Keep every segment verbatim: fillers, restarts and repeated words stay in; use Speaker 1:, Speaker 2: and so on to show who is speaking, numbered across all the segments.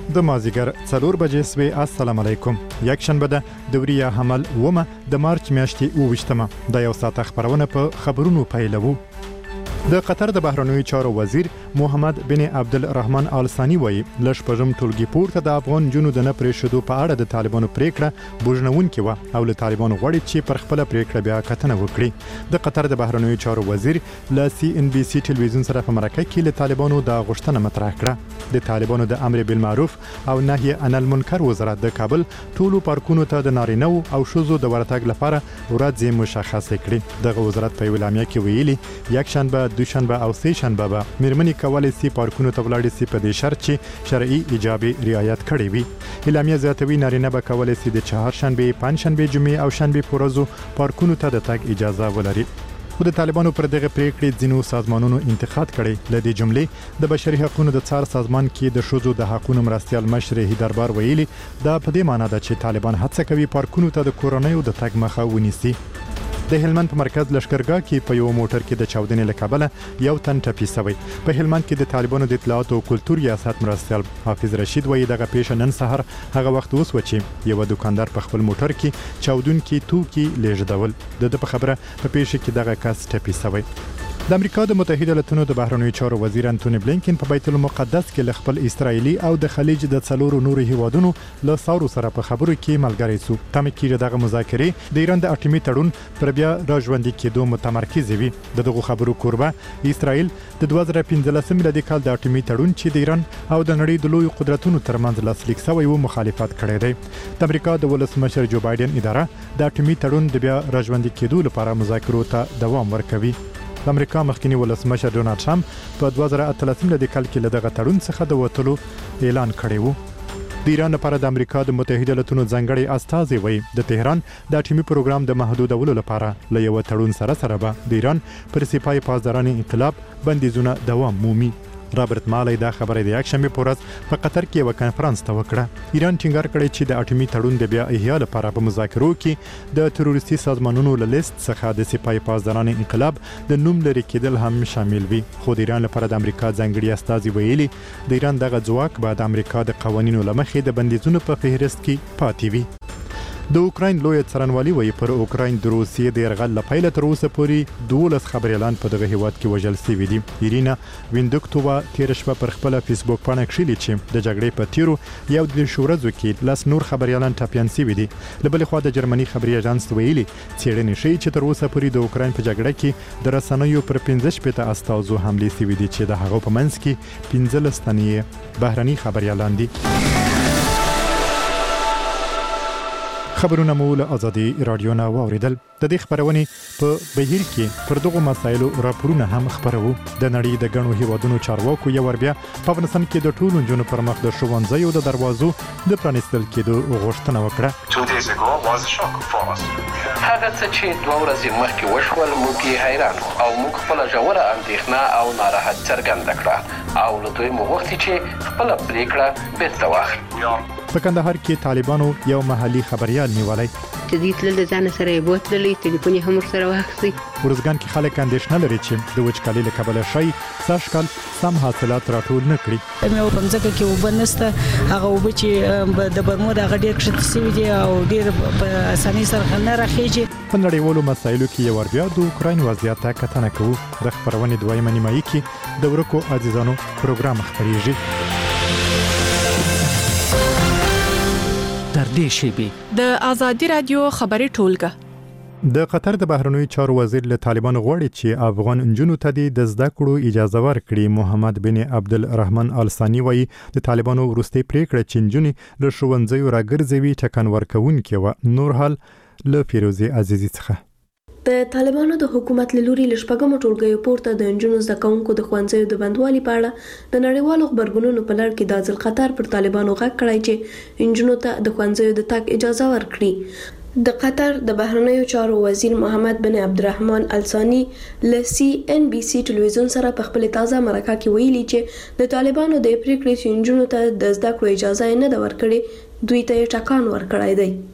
Speaker 1: د مازیګر څلور بجې سوې. السلام علیکم. یک شنبه ده دوریه حمل ومه د مارچ میاشتې اوویشتمه. د یو ساعت خبرونه په خبرونو پیلوو. د قطر د بهرنیو چارو وزیر محمد بن عبدالرحمن آل ثانی وایي لږ پژم ټولګي پورته د افغان جنو د نه پرېښودو په اړه د طالبانو پریکړه بوجنونکې وه او له طالبانو غواړي چې پر خپله پریکړه بیا کتنه وکړي. د قطر د بهرنیو چارو وزیر له سی ان بي سي ټلویزیون سره په مرکه کې له طالبانو د غوښتنه مطرح کړه. د طالبانو د امر بالمعروف او نهي عن المنکر وزارت د کابل ټولو پارکونو ته د نارینه او ښځو د ورتګ لپاره ورځې مشخصې کړې. دغه وزارت په اعلامیه کې ویلي یک شنبه دوشنبه او سه شنبه به مېرمنې کولی سي پارکونو ته ولاړې سي په دې شرط چې شرعي ایجابې رعایت کړې وي. اعلامیه زیاتوي نارینه به کولی سي د چهارشنبې، پنجشنبې، جمعې او شنبې په ورځو پارکونو ته د تګ اجازه ولري. خو د طالبانو پر دغه پریکړې ځینو سازمانونو انتقاد کړي. له دې جملې د بشري حقوقو د څار سازمان کې د ښځو د حقوقو مرستیال مشر هیدربار ویلي دا په دې معنی ده چې طالبان هڅه کوي پارکونو ته د کورنیو د تګ مخه ونیسي. د هلمند په مرکز لشکرګاه کې په یو موټر کې د چاودنې له کبله یو تن ټپي شوی. په هلمند کې د طالبانو د اطلاعات او کلتور ریاست مرستیال حافظ رشید وایي دغه پیښه نن سحر هغه وخت اوس و چې یو دکاندار په خپل موټر کې چاودونکي توکي لیږدول. د په خبره په پیښه کې دغه کس ټپي شوی. د امریکا د متحده ایالاتونو د بهرنیو چارو وزیر انټونی بلینکن په بیت المقدس کې له خپل اسرایلی او د خلیج د څلورو نورو هیوادونو له ساورو سره په خبرو کې ملګری سو. تم کې دغه مذاکرې د ایران د اټومي تړون پر بیا راژوندي کېدو متمرکز وي. دغه خبرو کوربه اسرایل د دوه زره پنځلسم میلادي کال د اټومي تړون چې د ایران او د نړۍ د لوی قدرتونو ترمنځ لاسلیک شوی و مخالفت کړی دی. د امریکا د ولسمشر جو بایدن اداره د اټومي تړون د بیا راژوندي کېدو لپاره مذاکرو ته دوام ورکوي. د امریکا مخکنی ولسمشر ډونالد ټرمپ په دوه زره اتلسم میلادي کال کې له دغه تړون څخه د وتلو اعلان کړی و. د ایران لپاره د امریکا د متحده ایالاتونو ځانګړي استازي وایي د تهران د اټومي پروګرام د محدودولو لپاره له یو تړون سره سره به د ایران پر سپای پاسداران انقلاب بندیزونه دوام مومي. رابرت مالی دا خبره د یک شنبه په ورځ په قطر کې یو کانفرنس ته وکړه. ایران ټینګار کړی چې د اټومي تړون د بیا احیا لپاره په مذاکرو کې د تروریستي سازمانونو له لیست څخه د سپای پاسداران انقلاب د نوم لري کېدل هم شامل وي. خو د ایران لپاره د امریکا ځانګړي استازي ویلي د ایران دغه ځواک به د امریکا د قوانینو له مخې د بندیزونو په فهرست کې پاتې وي. د اوکراین لوی څارنوالي وایي پر اوکراین د روسیې د یرغل له پیله تر اوسه پورې دولس خبريالان په دغه هیواد کې وژل شوي دي. ایرینا ویندوکتووا تیر شپه پر خپل فیسبوک باندې کښلي چې د جګړې په تیرو یو د شورزو کې لاس نور خبريالان ټاپیان شوي دي. له بلې خوا د جرمني خبري اژانس ویلي څېړنې ښیي چې تر اوسه پورې د اوکراین په جګړه کې د رسنیو پر پنځه شپېته استازو حملې شوي دي چې د هغو په منځ کې پنځلس تنې بهرني خبريالان دي. خبرونه مو له ازادي رادیو نه واوریدل. د دې خبرونه په بهیر کې پر دغه مسایلو راپورونه هم خبرو. د نړۍ د غنو هیوادونو چارواکو یو ور بیا په افغانستان کې د ټولو جنونو پر مخ د ښوونځیو د دروازو د پرانیستل کېدو غوښتنه وکړه.
Speaker 2: هغه څه چې دوه ورځې مخکې وشول موږ یې حیران او موږ خپل ژوره اندېښنه او ناراحت څرګنده کړه او له دوی مو غوښتي چې خپل پریکړه بیرته واخلي.
Speaker 1: په کندهار کې طالبانو یو محلي خبريال نیولای.
Speaker 3: چې دې تل د ځان سره یې بوتللی ټلیفون یې هم سره واخیستی.
Speaker 1: ورزګان کې خلک اندېښنه لري چې د وچکالۍ له کبله شي سږ کال سم حاصلات راټول نه کړي.
Speaker 4: مې په ځکه کې وبنسته هغه وب چې د برمو د غډیر کښته سوي دي او ډیر په اسانۍ سره نه راخېږي.
Speaker 1: په نړیوالو مسایلو کې یو ور بیا د اوکراین وضعیت ته کتنه کوو. د خبرونې دویمه نیمایي کې د ورکو عزیزانو پروګرام خبريږي.
Speaker 5: در دې شی
Speaker 6: د ازادي رادیو خبري ټولګه.
Speaker 1: د قطر د بهرنیو چارو وزیر له طالبانو غواړي چې افغان انجونو ته د زده کړو اجازه ورکړي. محمد بن عبدالرحمن آل ثانی وایي د طالبانو وروستي پریکړه چې انجونې له ښوونځیو راګرځوي ټکان ورکوونکې وه. نور حال له فیروزي عزیزي څخه.
Speaker 7: د طالبانو د حکومت له لوري له شپږمو ټولګیو پورته د نجونو زده کوونکو د ښوونځیو د بندوالي په اړه د نړیوالو خبرګونونو په لړ کې د ځل قطر پر طالبانو غږ کړی چې نجونو ته د ښوونځیو د تګ اجازه ورکړي. د قطر د بهرنیو چارو وزیر محمد بن عبدالرحمن آل ثانی له سی ان بي سي ټلویزیون سره په خپل تازه مرکه کې ویلي چې د طالبانو د پریکړې چې نجونو ته د زده کړو اجازه نه ده ورکړې دوی ته ټکان ورکړی دی.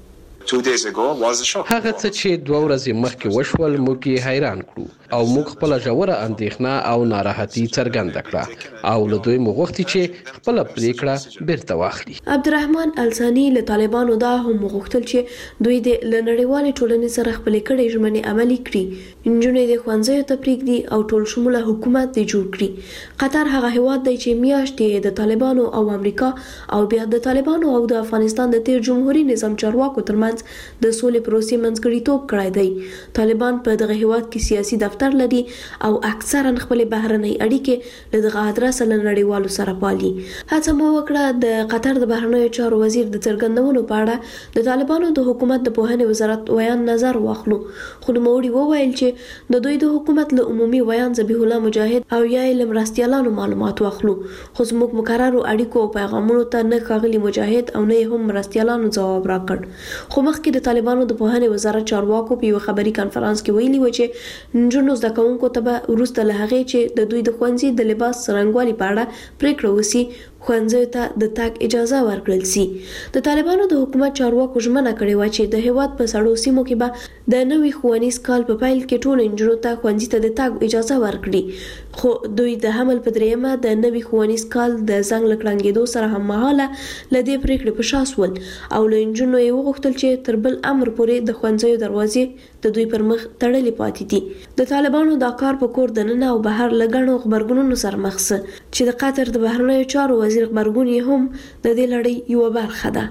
Speaker 2: هغه څه چې دوه ورځې مخکې وشول موږ یې حیران کړو او موږ خپل ژوره اندېښنه او ناراحتي څرګنده کړه او له دوی موږ غوښتي چې خپل پریکړه بیرته واخلي.
Speaker 7: عبدالرحمن الثاني له طالبانو دا هم غوښتل چې دوی د نړیوالې ټولنې سره خپل کړي ژمنې عملي کړي، انجونې د ښوونځیو ته پریږدي او ټول شموله حکومت دی جوړ کړي. قطر هغه هیواد دی چې میاشتې د طالبانو او امریکا او بیا د طالبانو او د افغانستان د تیر جمهوریت نظام چارواکو ترمنځ د سولې پروسې منځګړیتوب کړی دی. طالبان په دغه هیواد کې سیاسي دفتر لري او اکثرا خپل بهرنۍ اړیکې له دغه ادرس له نړیوالو سره پالي. هڅه مو وکړه د قطر د بهرنیو چارو وزیر د څرګندونو په اړه د طالبانو د حکومت د پوهنې وزارت ویان نظر واخلو، خو نوموړي وویل چې د دوی د حکومت له عمومي ویان ذبیح الله مجاهد او یا له مرستیالانو معلومات واخلو، خو زموږ مقررو اړیکو او پیغامونو ته نه ښاغلي مجاهد او نه هم مرستیالانو ځواب راکړ. خو مخکې د طالبانو د پوهنې وزارت چارواکو په یو خبري کانفرنس کې ویلي و چې نجونو زده کوونکو ته به وروسته له هغې چې د دوی د ښوونځي د لباس څرنګوالي په اړه پریکړه وشي ښوونځیو ته د تګ اجازه ورکړل سي. د طالبانو د حکومت چارواکو ژمنه کړې وه چې د هیواد په سړو سیمو کې به د نوي ښوونیز کال په پیل کې ټولو نجونو ته ښوونځي ته د تګ اجازه ورکړي، خو دوی د حمل په درېیمه د نوي ښوونیز کال د زنګ له کړنګېدو سره هممهاله له دې پریکړې په شا سول او له نجونو یې وغوښتل چې تر بل امر پورې د ښوونځیو دروازې د دوی پر مخ تړلې پاتې دي. د طالبانو دا کار په کور دننه او بهر له ګڼو غبرګونونو سره مخ سه چې د قطر د بهرنیو چارو وزیر غبرګون یې هم د دې لړۍ یوه برخه ده.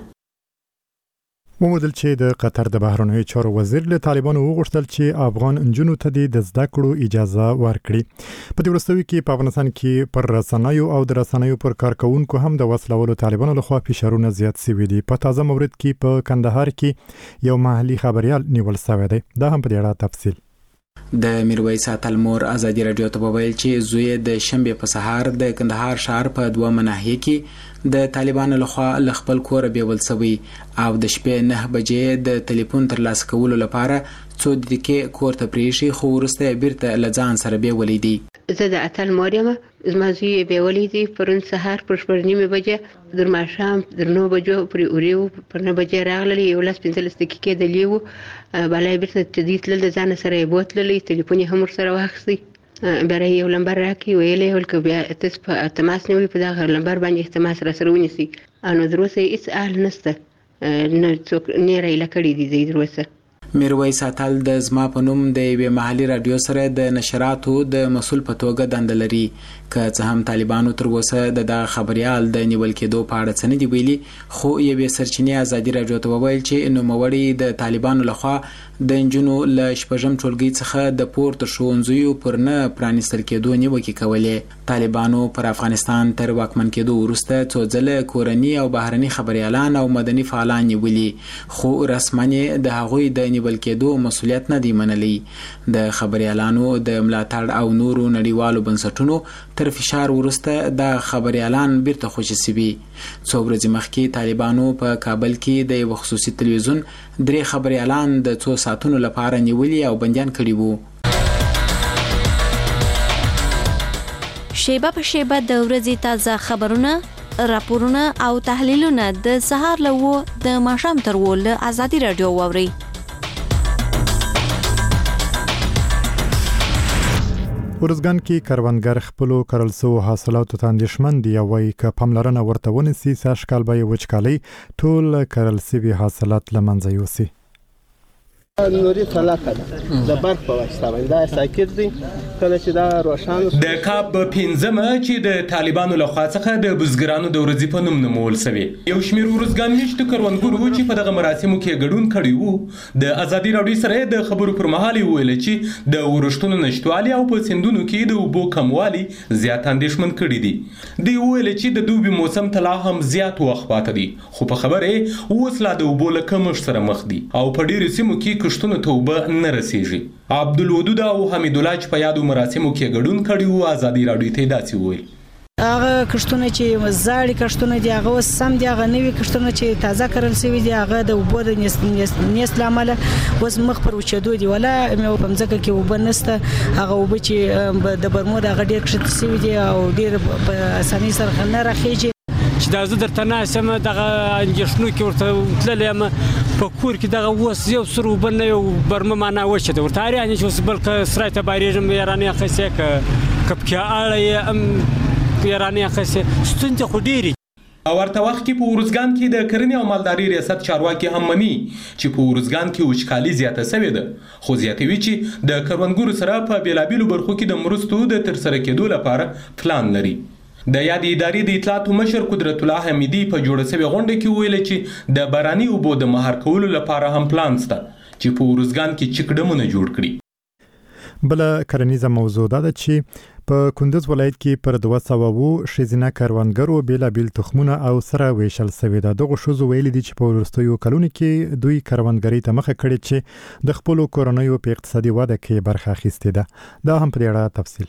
Speaker 1: ومودل چې د قطر د بهرنیو چارو وزیر له طالبانو وغوښتل چې افغان نجونو ته د زده کړو اجازه ورکړي. په دې وروستیو کې په افغانستان کې پر رسنیو او د رسنیو پر کارکونکو هم د وسلوالو طالبانو لخوا فشارونه زیات شوي دي. په تازه مورد کې په کندهار کې یو محلي خبريال نیول شوی دی. دا هم په دې اړه تفصیل.
Speaker 8: د میرویس اتل مور ازادي رادیو ته وویل چې زوی د شنبه په سهار د کندهار ښار په دوه مناهي کې د طالبانو لخوا ل خپل کور بیول شوی او د شپې نه بجې د ټلیفون ترلاسه کولو لپاره څو دقیقې کور ته پریشي، خو وروسته بیرته له ځان سره بیولې دي.
Speaker 3: زه د اتل موریم زما زوی بیولې دي پرون سهار پر شپږ نیمه بجې در ماښام در نو بجو پر اوریو پر نه بجې راغلی یو لاس پنځلس دقیقې د لیو بلای بیرته تدې تل د ځان سره یې بوتللی ټلیفون یې هم ورسره واخیستی بیا یو لمبر راکړي ویلې ولکه بیا تاسو په تماس نیولې په دغه لمبر باندې تماس را سره ونیسي نو دروسه هیڅ اهل نشته نه څوک نه رايله کړي دي دروسه.
Speaker 8: میرویس اتل د زما په نوم د یوې محلي رادیو سره د نشراتو د مسول په توګه دنده لري، که څه هم طالبانو تر اوسه د دغه خبريال د نیول کېدو په اړه څه نه دي ویلي، خو یوې سرچینې ازادي رادیو ته وویل چې نوموړي د طالبانو لخوا د انجونو له شپږم ټولګي څخه د پورته ښوونځیو پر نه پرانیستل کېدو نیوکې کولې. طالبانو پر افغانستان تر واکمن کېدو وروسته څو ځله کورني او بهرني خبريالان او مدني فعالان نیولي، خو رسماً د هغوی د نیول کېدو مسؤلیت نه دی منلی. د خبريالانو د ملاتړ او نورو نړیوالو بنسټونو تر فشار وروسته د خبريالان بیرته خوشي سوي. څو ورځې مخکې طالبانو په کابل کې د یو خصوصي تلویزیون درې خبريالان د څو ساعتونو لپاره نیولي او بندیان کړي وو.
Speaker 9: شیبه په شیبه د ورځې تازه خبرونه، راپورونه او تحلیلونه د سهار له و د ماښام تر و له ازادي رادیو واوري.
Speaker 1: ورزګان کې کروندګر خپلو کرل سو حاصلاتو ته اندېښمن دي او وايي که پاملرنه ورته ونیسي سږ کال به یې وچکالۍ ټول کرل سوي حاصلات له منځه یوسي.
Speaker 10: نوري طلاقه ده د برق په واسطه باندې دا ساکت دي کله چې دا روښانه
Speaker 11: د کاب پنځمه چې د طالبانو لخوا څخه د بزګرانو د ورځې په نوم نومول شوی. یو شمېر ورزګان میشتو کروندګرو چې په دغه مراسمو کې ګډون کړي وو د ازادي رادیو سره د خبرو پر مهال ویل چې د ورښتونو نشټوالي او په سندونو کې د اوبو کموالي زیات اندېښمن کړي دي. دوی ویل چې د دوبي موسم ته لا هم زیات وخت پاتې دي، خو په خبره اوس لا د اوبو له کمښت سره مخ دي او په ډېرو سیمو کې کښتونو ته اوبه نه رسیږي. عبدالودود او حمید الله چې په یادو مراسمو کې ګډون کړي وو ازادي رادیو ته داسې وویل.
Speaker 4: هغه کښتونه چې زاړي کښتونه دي هغه سم دي، هغه نوي کښتونه چې تازه کرل شوي دي هغه د اوبو د نیست له امله اوس مخ پر وچېدو دي، ولا مې په ځمکه کې اوبه نشته. هغه اوبه چې د برمو د هغه ډېر کښته شوي دي او ډېر په اسانۍ سره نه راخېږي.
Speaker 12: چې دا زه درته ناسم دغه اندېښنو کې ورته تللی یم په په کور کې دغه اوس یو سر اوبه نه یو برمه معنا وچه ده ورته اړ یعنې چې اوس بل که سرای ته بارېږم یارانې اخیستې که که پکې اړه یې هم یارانې اخیستې ستونزې خو ډېرې.
Speaker 11: او ورته وخت کې په ارزګان کې د کرنې او مالداري ریاست چارواکي هم مني چې په ارزګان کې وچکالي زیاته شوې ده، خو زیاتوي چې د کروندګرو سره په بیلابیلو برخو کې د مرستو د ترسره کېدو لپاره پلان لري. د یاد ادارې د اطلاعاتو مشر قدرت الله حمیدي په جوړه شوې غونډه کې ویل چې د باراني اوبو د مهار کولو لپاره هم پلان شته چې په ارزګان کې چک ډمونه جوړ کړي.
Speaker 1: بل کرنیزه موضوع ده چې په کندز ولایت کې پر دوه سوه وو ښځینه کروندګرو بیلابیل تخمونه او سره ویشل شوي ده. دغه ښځو ویلي دي چې په وروستیو کلونو کې دوی کروندګرۍ ته مخه کړې چې د خپلو کورنیو په اقتصادي وده کې برخه اخیستې ده. دا هم په اړه تفصیل.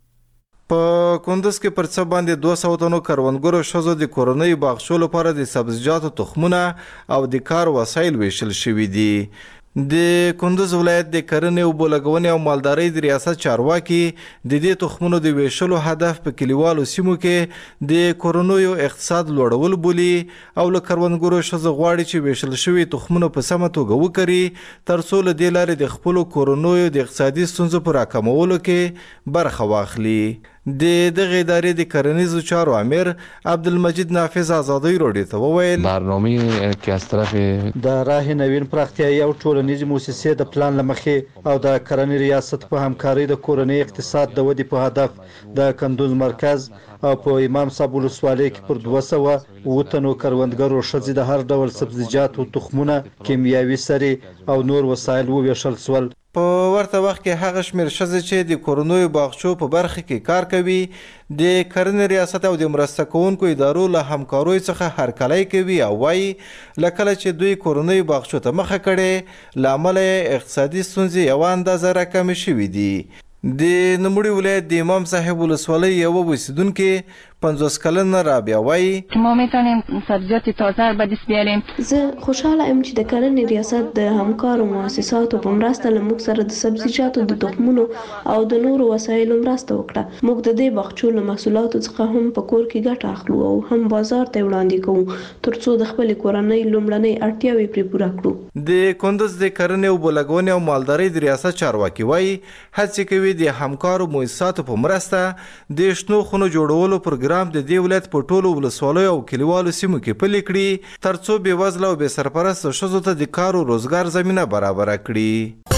Speaker 13: په کندز کې پر څه باندې دوه سوه تنو کروندګرو ښځو د کورنیو باغچو لپاره د سبزیجاتو تخمونه او د کار وسایل ویشل شوي دي. د کندز ولایت د کرنې او بولګونې او مالدارۍ د ریاست چارواکي د دې تخمونو د ویشلو هدف په کلیوالو سیمو کې د کورنیو اقتصاد لوړول بولي او له کروندګرو ښځو غواړي چې ویشل شوي تخمونه په سمه توګه وکري ترڅو له دې لارې د خپلو کورنیو د اقتصادي ستونزو په راکمولو کې برخه واخلي. د دغه ادارې د کرنیزو چارو امیر عبدالمجید نافذ آزادی راډیو ته وویل
Speaker 14: برنامه که از طرف
Speaker 15: د راه نوین پراختیایي او ټولنیزې موسسې د پلان له مخې او د کرنې ریاست په همکارۍ د کورنۍ اقتصاد د ودې په هدف د کندوز مرکز او په امام صاحب ولسوالۍ کې پر دوه سوه اووه تنو کروندګرو ښځې د هر ډول سبزیجاتو تخمونه، کیمیاوي سرې او نور وسایل وویشل شول.
Speaker 13: په ورته وخت کې هغه شمېر ښځې چې د کورنیو باغچو په برخه کې کار کوي د کرنې ریاست او د مرسته کوونکو ادارو له همکاریو څخه هرکلی کوي او وایي له کله چې دوی کورنیو باغچو ته مخه کړې له امله اقتصادي ستونزې یوه اندازه راکمې شوي دي. د نوموړي ولایت د امام صاحب ولسوالۍ یوه اوسیدونکې پنځوس کلنه رابعه وایي
Speaker 16: ما میتونیم سبزیجات تازه به دست بیاریم.
Speaker 7: زه خوشحاله ام چې د کرنې ریاست د همکارو مؤسساتو په مرسته له موږ سره د سبزیجاتو د تخمونو او د نورو وسایلو مرسته وکړه. موږ د دې باغچو له محصولاتو څخه هم په کور کې ګټه اخلو او هم بازار ته وړاندې کوو ترڅو د خپلې کورنۍ لومړنۍ اړتیاوې پرې پوره کړو.
Speaker 13: د کندز د کرنې او بولګونې او مالدارۍ د ریاست چارواکي وایي هڅې کوي د همکارو مؤسساتو په مرسته د شنو خونو جوړولو پروګرام د دې ولایت په ټولو ولسوالیو او کلیوالو سیمو کې پلي کړي ترڅو بې وزله او بې سرپرسته ښځو ته د کار او روزګار زمینه برابره کړي.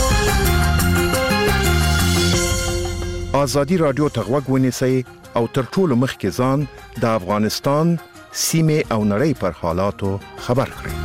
Speaker 17: آزادي رادیو ته غوږ ونیسئ او تر ټولو مخکې ځان د افغانستان سیمې او نړۍ پر حالاتو خبر کړئ.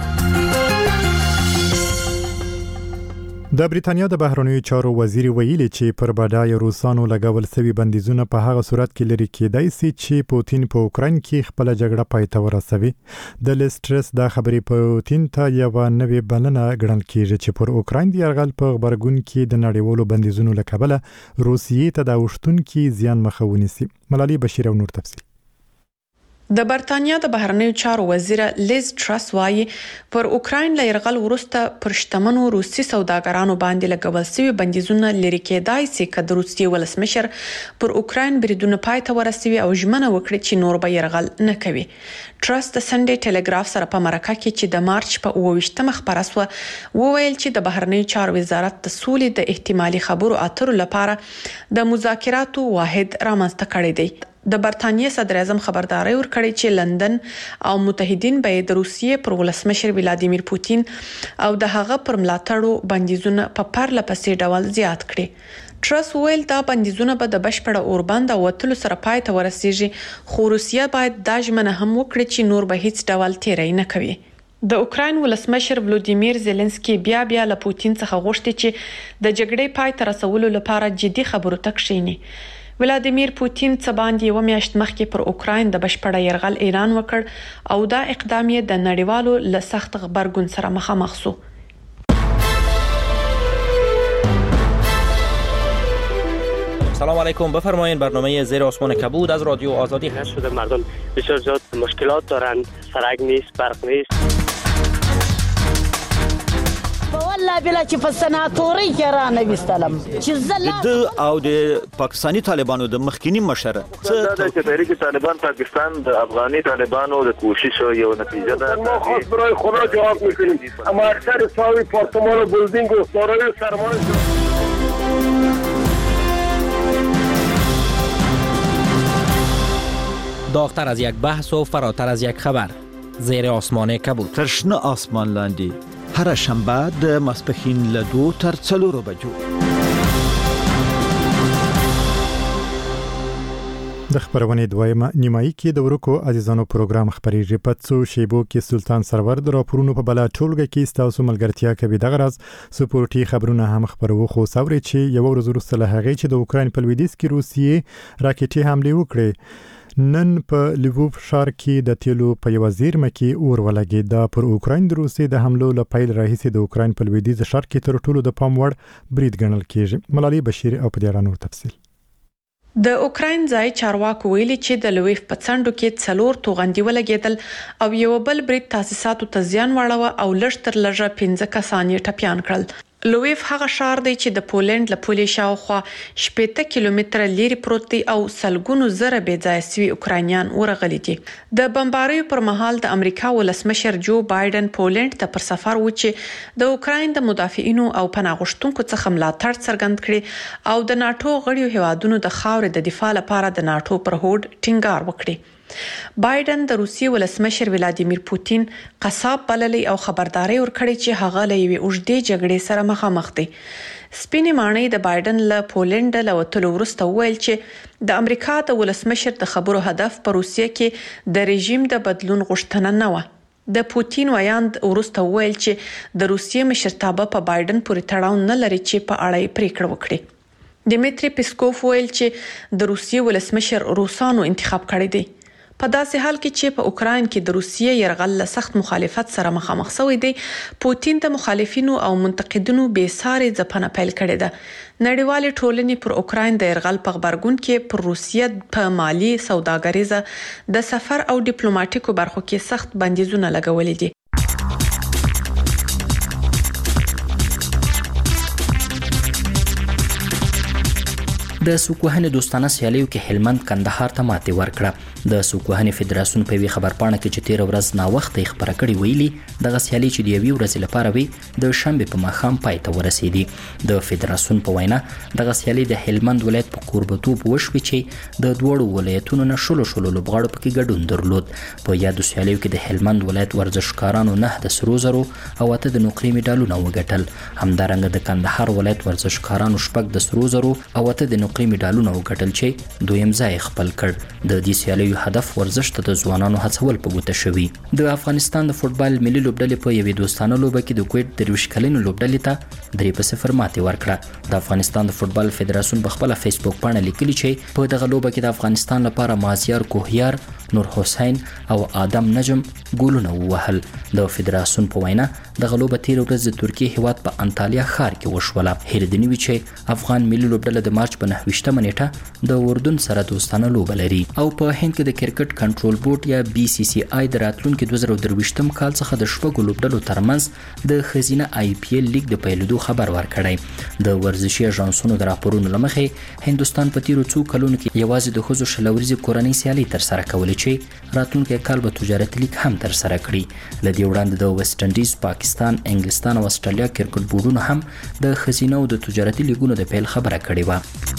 Speaker 1: د بریتانیا د بهرنیو چارو وزیر ویلي چې پر بډایه روسانو لګول شوي بندیزونه په هغه صورت کې لري کېدای شي چې پوتین په اوکراین کې خپل جګړه پای ته ورسوي. د لیسټرس دا خبرې پوتین ته یو نوې بلنه ګڼل کېږي چې پر اوکراین د یرغل په غبرګون کې د نړیوالو بندیزونو له کبله روسیې ته د اوښتونکي زیان مخه ونیسي. ملالۍ بشیر او نور تفصیل.
Speaker 6: د برتانیا د بهرنیو چارو وزیر لیز ټرس وايي پر اوکراین له یرغل وروسته پر شتمنو روسي سوداګرانو باندې لګول شوي بندیزونه لري کېدای شي چې د روسیې ولسمشر پر اوکراین بریدونه پای ته ورسوي او ژمنه وکړي چې نور به یرغل نه کوي. ټرس د سنډې ټلګراف سره په مرکه کې چې د مارچ په اووه ویشتمه خبره سوه وویل چې د بهرنیو چارو وزارت د سولې د احتمالي خبرو اترو لپاره د مذاکراتو واحد رامنځته کړی دی. د برتانیې صدر اعظم خبرداري ورکړې چې لندن او متحدین به د روسیې پر ولسمشر ولادیمیر پوتین او د هغه پر ملاتړو بندیزونه په پرله پسې ډول زیات کړي. ټرس ویل دا بندیزونه به د بشپړه اوربند او وتلو سره پای ته ورسیږي خو روسیه باید دا ژمنه هم وکړي چې نور به هیڅ ډول تیری نه کوي. د اوکراین ولسمشر ولودیمیر زيلنسکي بیا بیا له پوتین څخه غوښتي چې د جګړې پای ته رسولو لپاره جدي خبرو ته کښیني. ولادیمیر پوتین څه باندې یو میاشت مخکې پر اوکراین د بشپړه یرغل اعلان وکړ او دا اقدام یې د نړیوالو له سخت غبرګون سره مخامخ شو.
Speaker 18: سلام علیکم، بفرمایید. برنامه زیر آسمان کبود از رادیو آزادی هست.
Speaker 19: شده مردم بسیار زیاد مشکلات دارند، سرک نیست، برق نیست. په والله بلا چې په سناتوري کې را نه وستلم چې زلا
Speaker 20: د او د پاکستاني طالبانو د مخکینی مشر
Speaker 21: څه د تحریک طالبان پاکستان د افغاني طالبانو د کوشش یو نتیجه ده.
Speaker 22: ما خواست برای خدا جواب میکنیم اما اکثر ساوی پارتمان و بلدینگ و دارای سرمایه
Speaker 18: داغتر از یک بحث و فراتر از یک خبر. زیر آسمان کبود.
Speaker 20: ترشنه آسمان لاندی. هر شنبه د ماسپښین له دوو تر څلورو بجو.
Speaker 1: د خبرونې دویمه نیمایي کې د ورکو عزیزانو پروګرام خبرېږي په څو شیبو کې سلطان سرور د راپورونو په بلا ټولګه کې ستاسو ملګرتیا کوي دغه راز سپورټي خبرونه هم خبرو خو سوري چې یو ورځ وروسته له هغې چې د اوکراین په لویدیځ کې روسیې راکټي حمله وکړې نن په لیووف ښار کې د تیلو په یو زیرمه کې اور ولګېد دا پر اوکراین د روسیې د حملو له پیل راهیسې د اوکراین په لویدیځ ښار کې تر ټولو د پام وړ برید ګڼل کېږي. ملالۍ بشیر او په دې اړه نور تفصیل.
Speaker 6: د اوکراین ځای چارواکو ویلي چې د لویف په څنډو کې څلور توغندي ولګېدل او یو بل برید تاسیساتو ته زیان واړوه او لږ تر لږه پنځه کسان یې ټپیان کړل. لویف هغه ښار دی چې د پولند له پولې شاوخوا شپږ کیلومتره لرې پروت دی او سلګونو زره بې ځایه سوي اوکراینیان ورغلي دي. د بمباریو پر مهال د امریکا ولسمشر جو بایدن پولند ته پر سفر و چې د اوکراین د مدافعینو او پناه غوښتونکو څخه ملاتړ څرګند کړي او د ناتو غړیو هیوادونو د خاورې د دفاع لپاره د ناتو پر هوډ ټینګار وکړي. بایدن د روسیې ولسمشر ولادیمیر پوتین قصاب بللی او خبرداري ورکړي چې هغه له یوې اوږدې جګړې سره مخامخ دی. سپینې ماڼۍ د بایدن له پولند له وتلو وروسته وویل چې د امریکا د ولسمشر د خبرو هدف په روسیې کې د رژیم د بدلون غوښتنه نه و. د پوتین ویاند وروسته وویل چې د روسیې مشرتابه په بایدن پورې تړاو نه لري چې په اړه یې پریکړه وکړي. دیمیتری پیسکوف ویل چې د روسیې ولسمشر روسانو انتخاب کړی دی. په داسې حال کې چې په اوکراین کې د روسیې یرغل له سخت مخالفت سره مخامخ شوی دی پوتین د مخالفینو او منتقدینو بې ساري ځپنه پیل کړې ده. نړیوالې ټولنې پر اوکراین د یرغل په غبرګون کې پر روسیې په مالی سوداګریزه د سفر او ډیپلوماټیکو برخو کې سخت بندیزونه لګولې دي.
Speaker 23: د سوکوهنې دوستانه سیالیو کې هلمند کندهار ته ماتې ورکړه. د سوکوهنې فدراسیون په وی خبرپاڼه کې چې تیر ورځ نا وخت خبره کړې ویلي دغه سیالي چې د یوې ورځې لپاره وي د شنبه په ماښام پای ته ورسېدي. د فدراسیون په وینا دغه سیالي د هلمند ولایت په کوربتوب وشوي چې د دوړو ولایتونو نه شلو شلو لوبغاړو پکې ګډون درلود. په یادو سیالیو کې د هلمند ولایت ورزشکارانو نه د سرو زرو او اته د نقرې میډالونه وګټل. همدارنګه د کندهار ولایت ورزشکارانو شپږ د سرو زرو او اته د نقرې میډالونه وګټل چې دویم ځای خپل کړ. د دې سیالیو هدف ورزش ته د ځوانانو هڅول په ګوته شوی. د افغانستان د فوتبال ملي لوبډلې په یوې دوستانه لوبه کې د کویت درویش کلینو لوبډلې ته درې په صفر ماتې ورکړه. د افغانستان د فوتبال فدراسیون په خپل فیسبوک باندې لیکلي چې په دغه لوبه کې د افغانستان لپاره مازیار کوهیار، نور حسین او آدم نجم ګولونه ووهل. د فدراسیون په وینا دغه لوبه تیر ورځ د ترکیه هیواد په انټالیا ښار کې وشوله. هیردنی وی چې افغان ملي لوبډله د مارچ په نهه نیټه د اردن سره دوستانه لوبه لري. او په هند کې د کرکټ کنټرول بورډ یا بي سي سي آی د راتلونکي دوه زره درویشتم کال څخه د شپږو لوبډلو ترمنځ د خزینه آی پی ایل لیګ د پیلېدو خبر ورکړی. د ورزشي اژانسونو د راپورونو لمخې هندستان په تیرو څو کلونو کې یوازې د ښځو شلوريزې کورنۍ سیالي ترسره کولې چې راتلونکي کال به تجارتي لیګ هم ترسره کړي. له دې وړاندې د ویسټ انډیز، پاکستان، انګلستان او استرالیا کرکټ بورډونو هم د خزینه او د تجارتي لیګونو د پیل خبره کړې و.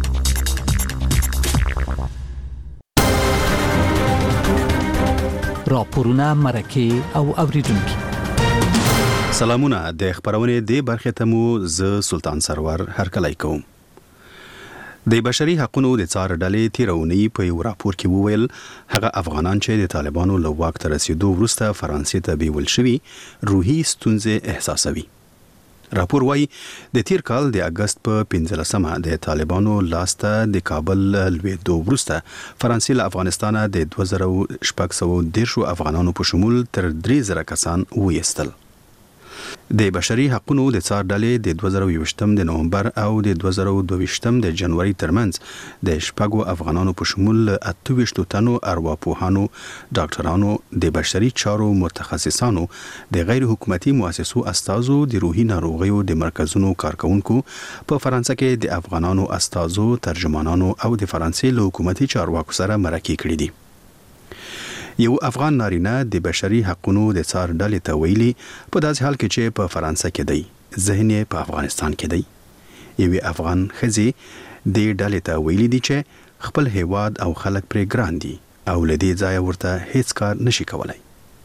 Speaker 5: راپورونه مرکه او اوریدونکو
Speaker 24: سلامونه. د خبرونې د برخه ته مو ز سلطان سرور هرکلی کوم. د بشري حقوقو د څار ډلې تیرونی په یو راپور کې وویل هغه افغانان چې د طالبانو له واک ته رسیدو وروسته فرانسې ته بیول شوي روحي ستونزې احساسوي. راپور وايي د تیر کال د اگست په پنځلسمه د طالبانو لاسته د کابل لویدو وروسته فرانسې له افغانستانه د دوه زره شپږ سوه دېرش افغانانو په شمول تر درې زره کسان وایستل. د بشري حقوقو د څار ډلې د دوه زره یوویشتم د نومبر او د دوه زره دوه ویشتم د جنوري ترمنځ د شپږو افغانانو په شمول اته ویشت تنو ارواپوهانو، ډاکټرانو، د بشري چارو متخصصانو، د غیر حکومتي مؤسسو استازو، د روحي ناروغیو د مرکزونو کارکونکو، په فرانسه کې د افغانانو استازو، ترجمانانو او د فرانسې له حکومتي چارواکو سره مرکې کړې دي. یو افغان نارینه د بشري حقوقو د څار ډلې ته ویلي په داسې حال کې چې په فرانسه کې دی، ذهن یې په افغانستان کې دی. یوې افغان ښځې د ډلې ته ویلي دي چې خپل هیواد او خلک پرې ګران دي او له دې ځایه ورته هیڅ کار نشي کولای.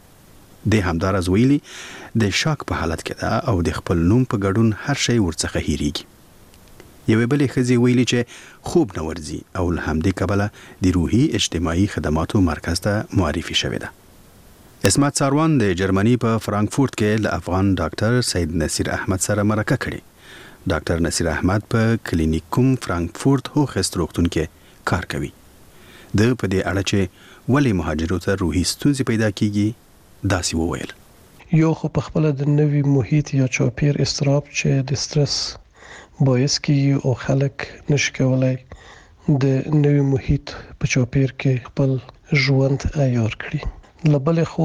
Speaker 24: د همدارز ویلي د شاک په حالت کې ده او د خپل نوم په ګډون هر شی ورڅخه هېریږي. یوې بلې ښځې ویلي چې خوب نه ورځي او له همدې کبله د روحي اجتماعي خدماتو مرکز ته معرفي شوې ده. اسمت ساروان د جرمني په فرانکفورت کې له افغان ډاکټر سید نصیر احمد سره مرکه کړې. ډاکټر نصیر احمد په کلینیکوم فرانکفورت هوخست روغتون کې کار کوي. د په دې اړه چې ولې مهاجرو ته روحي ستونزې پیدا کیږي داسې وویل.
Speaker 2: یو خو په خپل د نوي محیط یا چاپیر استراب چې د سترس باعث کیږي او خلک نشي کولای د نوي محیط په چاپیر کې خپل ژوند عیار کړي. لبل خو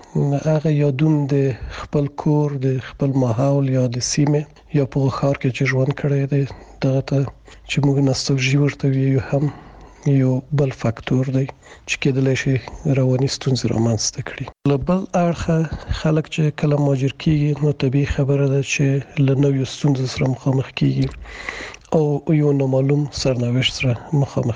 Speaker 2: هغه یادون د خپل کور، د خپل ماحول یا د سیمه یا په ښار کې چې ژوند کړی دی دغه ته چې موږ نوستالژي ورته ویو هم یو بل فاکتور دی چې کېدلی شي رواني ستونزې رامنځته کړي. له بل اړخه خلک چې کله مهاجر کېږي نو طبیعي خبره ده چې له نویو ستونزو سره مخامخ کېږي او یو نامعلوم سرنوشت سره مخامخ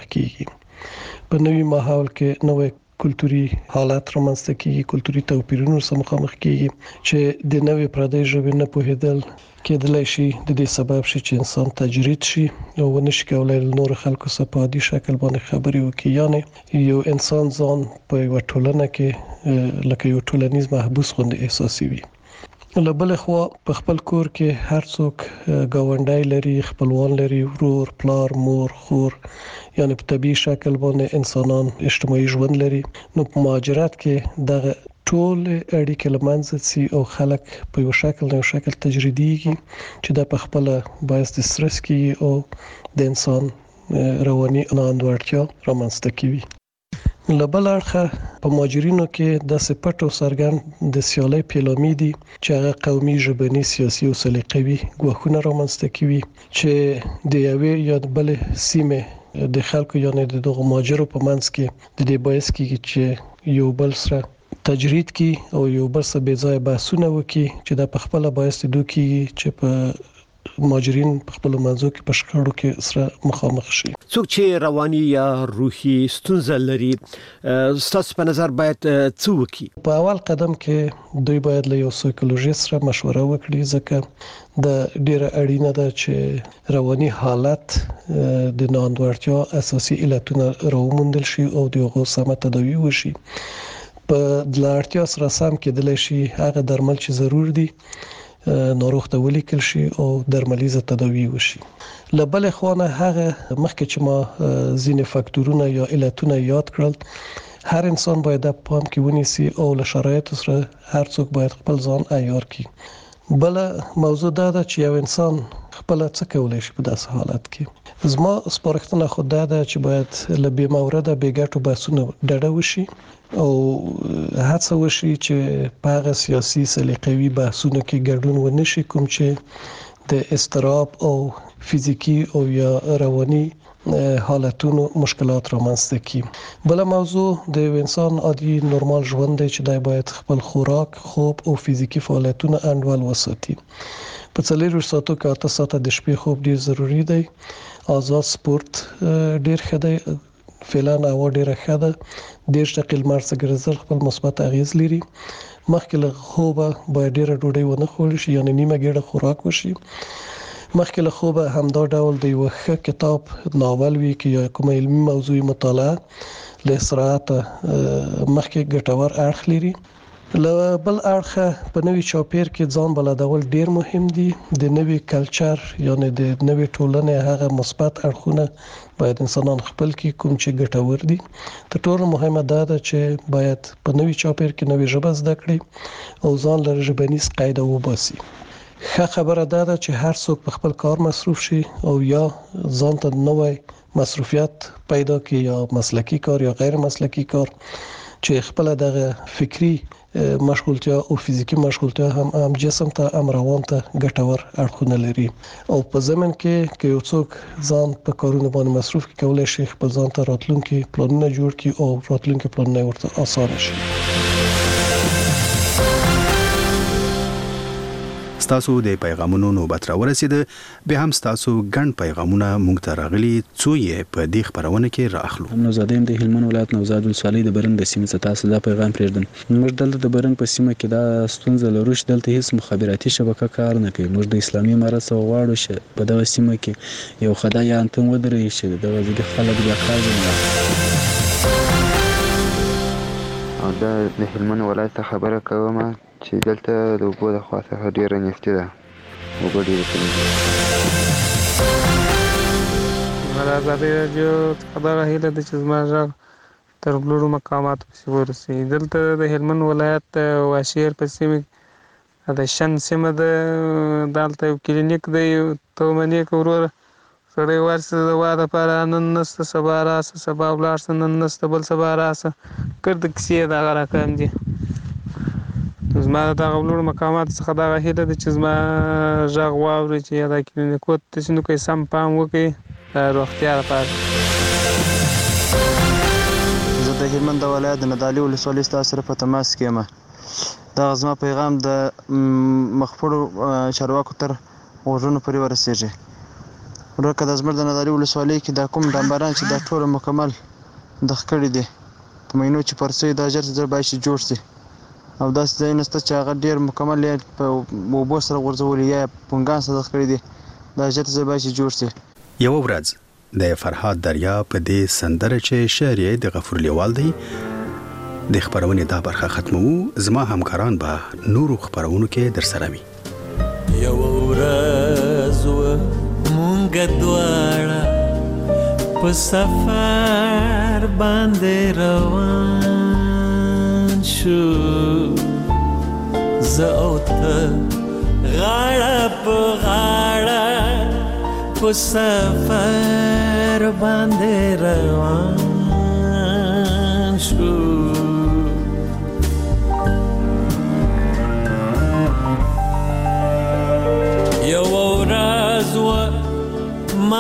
Speaker 2: کېږي. په نوي ماحول کې نوې کلتوري حالات رامنځته کېږي، کلتوري توپیرونو سره مخامخ کېږي چې د نوې پردۍ ژبې نه پوهېدل کېدلی شي د دې سبب شي چې انسان تجرید شي او ونشي کولای له نور خلکو سره په عادي شکل باندې خبرې وکړي. یعنې یو انسان ځان په یوه ټولنه کې لکه یو ټولنیز محبوس غوندې احساسوي. له بلې خوا په خپل کور کې هر څوک ګاونډی لري، خپلوان لري، ورور، پلار، مور، خور، یعنې په طبیعي شکل باندې انسانان اجتماعي ژوند لري. نو په مهاجرت کې دغه ټول اړیکې له منځه ځي او خلک په یو شکل نه یو شکل تجریدیږي چې دا په خپله باعث د سترس کېږي او د انسان رواني ناانډولتیا رامنځته کوي. له بل اړخه په مهاجرینو کې داسې پټ او څرګند د سیالۍ پیلامې دي چې هغه قومي، ژبني، سیاسي او سلیقوي ګواښونه رامنځته کوي چې د یوې یا بلې سیمې د خلکو یعنې د دغو مهاجرو په منځ کې د دې باعث کېږي چې یو بل سره تجرید کی او یو بل څه بې ځای بحثونه وکړي چې دا په خپله باعث دې کېږي چې په مهاجرین په خپلو منځو کې په شخړو کې سره مخامخ شي.
Speaker 3: څوک چې رواني یا روحي ستونزه لري ستاسو په نظر باید څه وکړي؟
Speaker 2: په اول قدم کې دوی باید له یو سایکولوژیست سره مشوره وکړي، ځکه د ډیره اړینه ده چې رواني حالت د ناانډولتیا اساسي علتونه راوموندل شي او د هغو سمه تداوي وشي. په دلارتیا سره سم کېدلی شي هغه درمل چې ضرور دي ناروغ ته ولیکل شي او درملیزه تداوی وشي. له بلې خوا نه هغه مخکې چې ما ځینې فاکتورونه یا علتونه یاد کړل، هر انسان باید په پام کې ونیسي او له شرایطو سره هر څوک باید خپل ځان عیار کړي. بل موضوع دا ده چې یو انسان خپل څه کولی شي په داسې حالت کې. زما سپارښتنه خو دا ده چې باید له بې مورده بې ګټو بحثونو ډډه وشي او هڅه وشي چې په هغه سیاسي سلیقوي بحثونو کې ګډون ونه شي کوم چې د اضطراب او فزیکی او یا رواني حالتونو مشکلات رامنځته کړي. بل موضوع د انسان عادي نورمال ژوند دی چې دای باید خپل خوراک، خوب او فزیکی فعالیتونه انډول وساتي. په څلور ساعتو کې اته ساعته د شپې خوب ډیر ضروری دی. آزاد سپورت ډیر ښه دی، فعلا هوا ډیره ښه ده. دېرش دقیقې لمر څخه ګرځېدل خپل مثبت اغېز لري. مخکې له خوبه باید ډیره ډوډۍ ونه خوړل شي، یعنې نیمه ګیډه خوراک وشي. مخکې له خوبه همدا ډول د یو ښه کتاب، ناول وي کې یا کومه علمي موضوعي مطالعه له استراحت مخکې ګټور اړخ لري. له بل اړخه په نوي چاپیر کې ځان بلدول ډیر مهم دي. د نوي کلچر یعنی د نوي ټولنې هغه مثبت اړخونه باید انسانان خپل کې کوم چې ګټور دي. تر ټولو مهمه دا ده چې باید په نوي چاپیر کې نوې ژبه زده کړي او ځان له ژبنیز قاعده وباسي. ښه خبره دا ده چې هر څوک په خپل کار مصروف شي او یا ځان ته نوې مصروفیت پیدا کړي، یا مسلکی کار یا غیر مسلکی کار چې خپل دغه فکری مشغولتیا او فزیکی مشغولتیا هم هم جسم ته هم روان ته ګټور اړخونه لري. او په زمن کې کې یو څوک ځان په کارونو باندې مصروف کولای شي خپل ځان ته راتلونکي پلانونه جوړ کړي او راتلونکي پلانونه ورته آسان شي.
Speaker 24: ستاسو د پیغامونو نوبت را ورسیده. به هم ستاسو ګڼ پیغامونه مونږ ته راغلي، څو یې په دې خبرونه کې راخلو.
Speaker 4: هم نوزادیم د هلمند ولایت نوزاد ولسوالۍ د برنګ د سیمې څخه تاسو دا پیغام پرېږدم. موږ دلته د برنګ په سیمه کې دا ستونزه لرو چې دلته هیڅ مخابراتي شبکه کار نه کوي. موږ د اسلامي امارت څخه غواړو چې په دغه سیمه کې یو خدای انتم ودرېږي چې دغه ځکه خلک بیا کار نه
Speaker 8: او دا د هلمند ولایت خبره کوم چې دلته د اوبو د خوا څخه ډېره نفتي ده، اوبه ډېرې کمې دي.
Speaker 9: زما د ازادي راډیو څخه دغه هیله ده چې زما غږ تر لوړو مقاماتو پسې ورسي. دلته د هلمند ولایت د واشیر په سیمه د شن سیمه ده، دلته یو کلینیک دی، تومنې که وروره سړی ورسه د وا دپاره نن نسته سبا راسه، سبا ولاړ شه نن نسته بل سبا راسه، ګرده کیسې دغه رقم دي. زما د دغه لوړو مقاماتو څخه دغه هیله ده چې زما غږ واوري چې دا کلینیکو ته چې نو کوي سم پام وکړي د روغتیا لپاره.
Speaker 10: زه د هلمند د ولایت د ندالي ولسوالۍ ستاسو سره په تماس کې یم. دغه زما پیغام د مخفوړو چارواکو تر غوږونو پورې ورسېږي. ورکه د زموږ د ندالي ولسوالۍ کې دا کوم ډامبران چې دا ټول مکمل دغه کړي دي په مینو چې پر سوی دا ژر ژر باید چې جوړ شي او داسې ځایونه شته چې هغه ډېر مکمل یې په اوبو سره غورځولي یا پونګان سره دغه کړي دي، دا ژر ژر باید چې جوړ شي.
Speaker 24: یوه ورځ د فرهاد دریا په دې سندره چې شعر یې د غفور لیوال دی د خبرونې دا برخه ختمو. زما همکاران به نورو خبرونو کې در سره وي.
Speaker 25: یوه ورځ مونږ دواړه په سفر باندې روان شو، زه او ته غاړه په غاړه په سفر باندې روان شو. یوه ورځ ما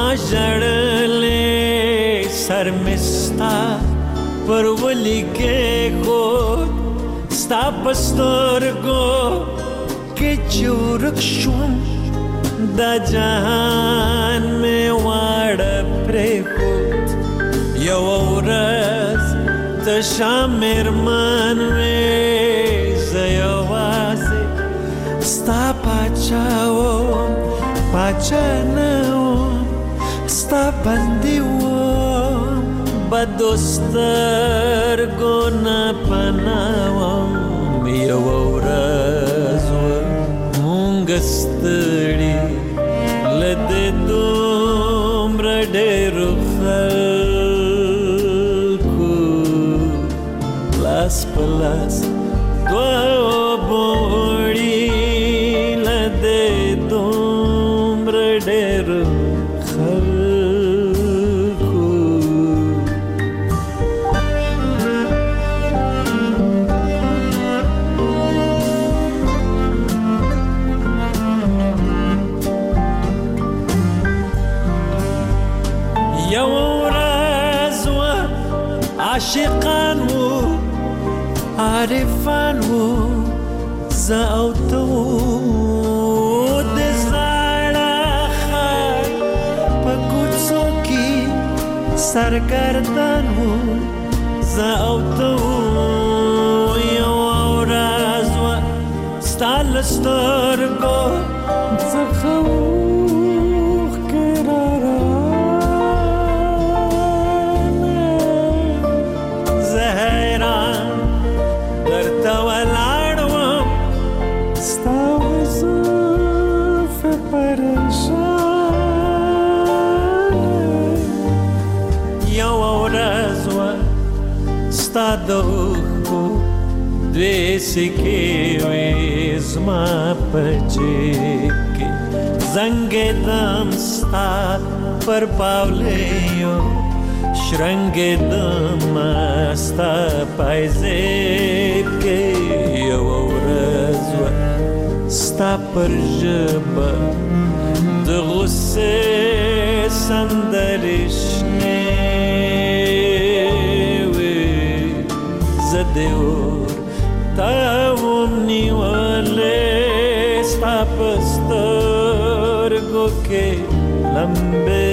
Speaker 25: ژړلې سر مې ستا پر ولي کېښود، ستا په سترګو کې چې ورک شوم دا جهان مې واړه پرېښود. یوه ورځ تشه مېرمن وې زه یوازې ستا پاچا وم، پاچا نه وم ستا بندي وم، بدو سترګو نه پناه وم. یوه ورځ مونږ ستړي له دې دومره ډېرو خلکو لاس په لاس دوه اوبوړي له دې دومره ډېرو عاشقان وو عارفان وو زه او ته وو د زاړه ښار په کوڅو کې سرګردان وو زه او ته وو. یوه ورځ وه ستا له سترګو څخه اوښکې را حیران درته ولاړ ستا د اوښکو دوې سکې وې زما په جیب کې زنګېدم ستا پر پاولیو شرنګېدم ستا پایزیب کې یوه ورځ وه ستا پر ژبه د غصې سندرې شنې وې زه دې اور ته وم نیولې ستا په سترګو کې لمبې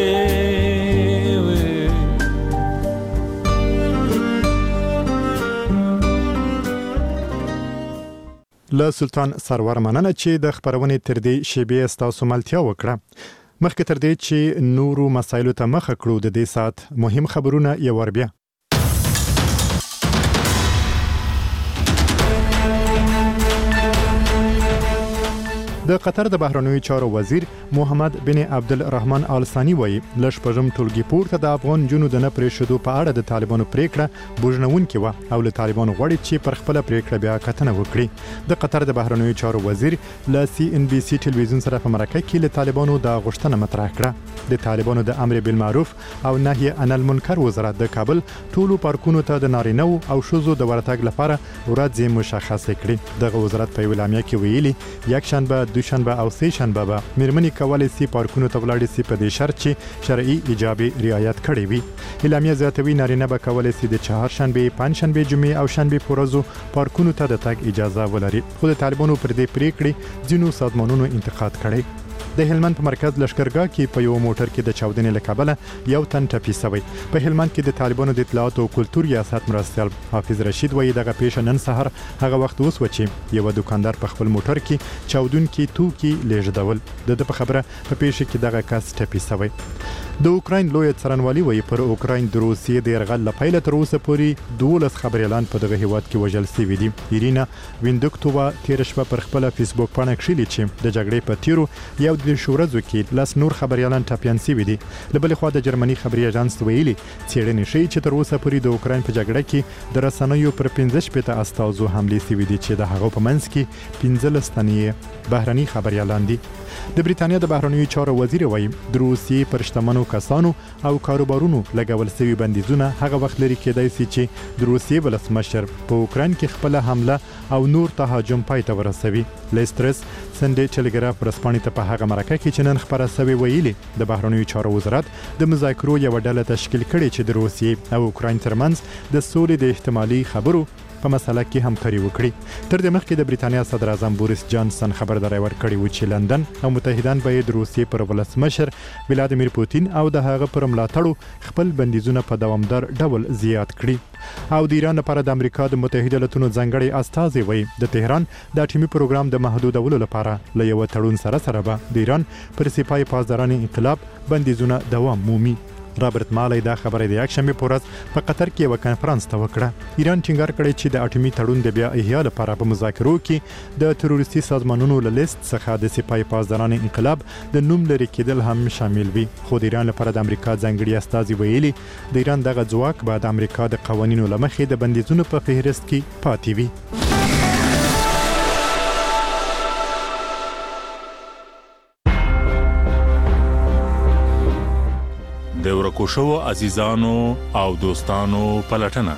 Speaker 1: له سلطان سرور مننه چې د خبرونې تر دې شیبې ستاسو ملتیا وکړه. مخکې تر دې چې نورو مسایلو ته مخه کړو د دې سات مهم خبرونه یو ور بیا. د قطر د بهرنیو چارو وزیر محمد بن عبدالرحمن آل ثانی وایي لږ پژم ټولګي پورته د افغان جنو د نه پرېښودو په اړه د طالبانو پریکړه بوجنونکې وه او له طالبانو غواړي چې پر خپله پریکړه بیا کتنه وکړي. د قطر د بهرنیو چارو وزیر له سی ان بي سي ټلویزیون سره په مرکه کې له طالبانو د غوښتنه مطرح کړه. د طالبانو د امر بالمعروف او نهي عن المنکر وزارت د کابل ټولو پارکونو ته د نارینه او ښځو د ورتګ لپاره ورځې مشخصه کړې. دغه وزارت په اعلامیه کې ویلي یکشنبه دوشنبه او سه شنبه به مېرمنې کولای شي پارکونو ته ولاړ شي په دې شرط چې شرعي ایجابي رعایت کړي وي. اعلامیه زیاتوي نارینه به کولای شي د چهارشنبه، پنځشنبه، جمعې او شنبه په ورځو پارکونو ته د تګ اجازه ولري. خو د طالبانو پر دې پریکړې ځینو سازمانونو انتقاد کړی. د هلمند په مرکز لشکرګاه کې په یو موټر کې د چاودنې له کبله یو تن ټپي شوی. په هلمند کې د طالبانو د اطلاعات او کلتور ریاست مرستیال حافظ رشید وایي دغه پیښه نن سحر هغه وخت وسوه چې یو دکاندار په خپل موټر کې چاودونکي توکي لیږدول. د د په خبره په پیښه کې دغه کس ټپي شوی. د اوکراین لوی څارنوالي وایي پر اوکراین د روسیې د یرغل لپاره تر اوسه پورې دولس خبريالان په دغه هیواد کې وژل شوي دي. ایرینا ویندوکتووا تیر شپه پر خپل فیسبوک باندې کړي چې د جګړې په تیرو یو د شورزو کې لاس نور خبريالان ټاپیان شوي دي. له بل خوا د جرمني خبري اژانس ویلي څېړنې ښیي چې تر اوسه پورې د اوکراین په جګړه کې د رسنیو پر پنځه شپېته استازو حملې شوي دي چې د هغو په منځ کې پنځلس تنې بهرني خبريالان دي. د بریتانیا د بهرنیو چارو وزیر وایي د روسیې پر شتمنو کسانو او کاروبارونو لګول شوي بندیزونه هغه وخت لري کېدای شي چې د روسیې ولسمشر په اوکراین کې خپل حمله او نور تهاجم پای ته ورسوي. لیسترس سنډې ټلګراف ورسپانې ته په هغه مرکه کې چې نن خبره شوې ویلي د بهرنیو چارو وزارت د مذاکرو یو ډله تشکیل کړي چې د روسیې او اوکراین ترمنځ د سولې د احتمالي خبرو په مسله کې همکاري وکړي. تر دې مخکې د بریتانیا صدر اعظم بوریس جانسن خبرداري ورکړې و چې لندن او متحدان به د روسیې پر ولسمشر ولادیمیر پوتین او د هغه پر ملاتړو خپل بندیزونه په دوامدار ډول زیات کړي. او د ایران لپاره د امریکا د متحده ایالاتونو ځانګړي استازي وایي د تهران د اټومي پروګرام د محدودولو لپاره له یو تړون سره سره به د ایران پر سپای پاسدارانه انقلاب بندیزونه دوام مومي. رابرټ مالی دا خبره د یکشنبه په ورځ په قطر کې یو کانفرنس ته وکړه. ایران ټینګار کړی چې د اټومي تړون د بیا احیا لپاره په مذاکرو کې د تروریستي سازمانونو له لیست څخه د سپای پاسدارانه انقلاب د نوم لري کېدل هم شامل وي. خو د ایران لپاره د امریکا ځانګړي استازي ویلي د ایران دغه ځواک به د امریکا د قوانینو لمخې د بندیزونو په فهرست کې پاتې وي.
Speaker 11: د ورکو شوو عزیزانو او دوستانو پلټنه.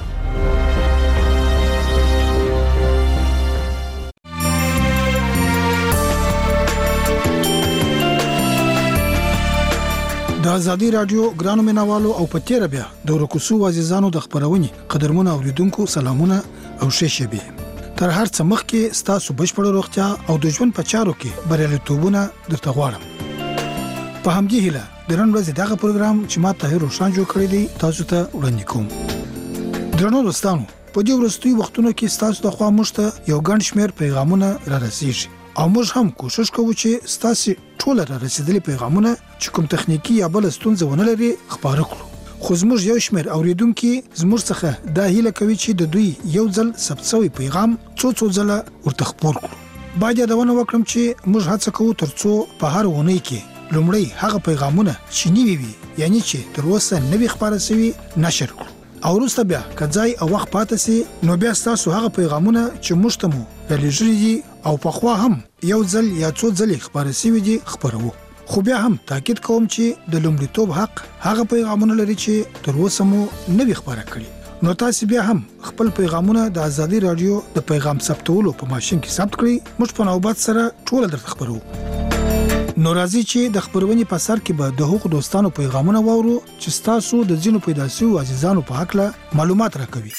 Speaker 12: د ازادي رادیو ګرانو مینوالو او پتیره بیا د ورکو شوو عزیزانو د خبرونې قدرمن اوریدونکو سلامونه او ښه شبي. تر هر څه مخکې ستاسو بشپړ روغتیا او د ژوند په چارو کې بریالیتوبونه درته غواړم. په همدې هیله د نن ورځې دغه پروګرام چې ما طاهر روشان جوړ کړی دی تاسو ته وړاندې کوم. درنو دوستانو، په دې وروستیو وختونو کې ستاسو د خوا موږ ته یو ګڼ شمېر پیغامونه را رسیږي او موږ هم کوشش کوو چې ستاسو ټول را رسیدلي پیغامونه چې کوم تخنیکی یا بل ستونزه ونه لري خبره کړو. خو زموږ یو شمېر اوریدونکو زموږ څخه دا هیله کوي چې د دوی یو ځل ثبت شوی پیغام څو څو ځله ورته خپور کړو. باید یادونه وکړم چې موږ هڅه کوو ترڅو په هر ونې کې لومړی هغه پیغامونه چې نیوي وي یعنی چې تر اوسه نوي خبره شوی نشر کړو او وروسته بیا کځای او وخت پاتې سي نو بیا تاسو هغه پیغامونه چې مشتمو رالېږلي دي او پخوا هم یو ځل یا څو ځلې خبرې شوي دي خبرو. خو بیا هم تاکید کوم چې د لومړیتوب حق هغه پیغامونه لري چې تر اوسه مو نه وي خبره کړي. نو تاسو بیا هم خپل پیغامونه د ازادي رادیو د پیغام ثبتولو په ماشين کې ثبت کړئ. موږ په نوبت سره ټول درته خبرو. نو راځي چې د خبرونې په سر کې به د حقوق دوستانو پیغامونه وورو چې تاسو د ځینو پیداسي او عزیزانو په حق له معلومات راکوي.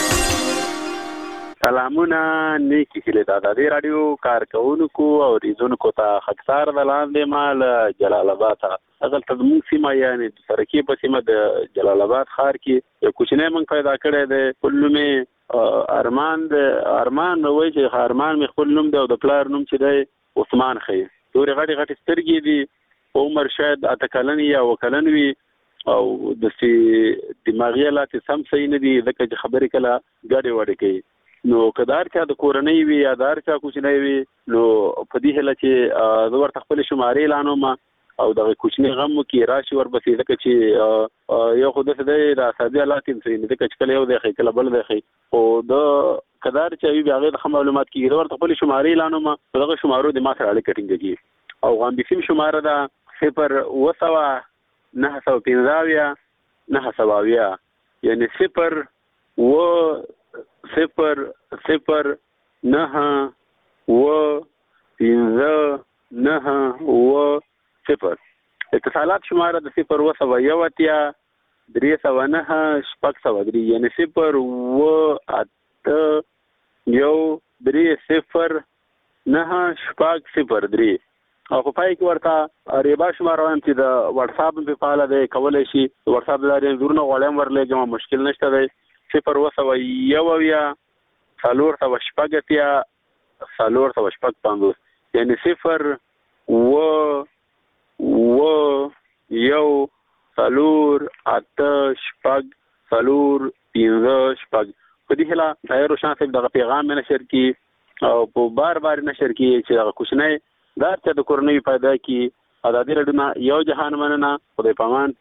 Speaker 7: سلامونه نیکی هیله د ازادي رادیو کارکونکو او ریزونکو ته خطر د لاندې مال جلال آباد اصل ته موږ سیمه یعنی د سرکی په سیمه د جلال آباد ښار کې یو کوچنی موږ پیدا کړی دی. کلمه ارمان د ارمان وایي چې ارمان مې خپل نوم دی او د پلار نوم چې دی عثمان خي. تورې غټي غټي سترګې دي عمر شاید اته کلن یا وکلن وي او د سي دماغي حالت سم صحیح نه دي ځکه چې خبرې کله ګډې وډې کوي. نو کدار چا د کورنۍ وي یا دار چا کوچنی وي نو په دې هله چې د ورته خپل شمارې اعلانو ما او د کوچنی غم کې راشي ورپسې ځکه چې یو خود څه دی د اساسي حالات کې ځکه چې کله یو دی کله بل دی او د کدار چا وی هغه د معلومات کې د ورته خپل شمارې اعلانو ما دغه شمارو د ما سره اړیکه ټینګېږي او غام بسیم شماره ده صفر وسوا نه سو پنځاویا نه سواویا یعنی صفر و صفر صفر نه و پنځه نه و صفر. اتصالات شماره د صفر و سوا یو اتیا درې سوا نه شپږ سوا درې یعنی صفر و اته یو درې صفر نه شپږ صفر درې. او په پای کې ورته ریبا شماره وایم چې د واتس اپ په فعال دی کولای شي واتس اپ لري زورونه غوړم ورلېږم مشکل نشته دی. صفر و سوا یو ویا څلور سوا شپږ اتیا څلور سوا شپږ پنځوس یعنی صفر و و یو څلور اته شپږ څلور پنځه شپږ. په دې هله تایرو شان صاحب دغه پیغام نشر کی او په بار بار نشر کی چې هغه کوشنه دا چې د کورنۍ پیدا کی ازادي رډونه یو جهان مننه خدای پامان.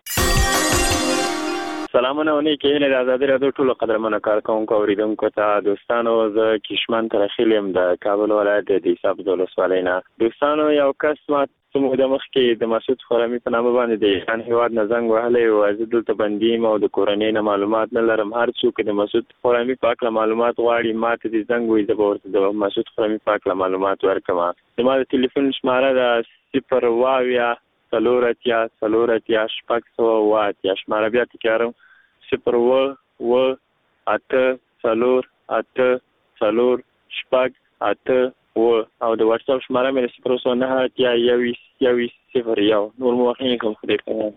Speaker 7: سلامونه ونی کې نه ازادي رادیو ټول قدرمنه کارکونکو اوریدونکو ته دوستانو ز کشمن ترخیلم د کابل ولایت د حساب دولس والینا دوستانو یو کس ما سمو د مخ کې د مسعود خرمی په نامه باندې د ان هواد نزنګ وهلې او عزت ته بندیم او د کورنۍ نه معلومات نه لرم. هر څوک د مسعود خرمی پاک له معلومات غواړي ماته د زنګ وې د ورته د مسعود خرمی پاک له معلومات ورکما. زما د ټلیفون شماره د صفر واویا څلورتیا څلورتیا شپږ سوه اوه اتیا شماره بیا تکرارم صفر و و اته څلور اته څلور شپږ اته و او د واتس اپ شماره مې صفر سوه نه اتیا یویس یویس صفر یو. نور مو وخت کوم خدای په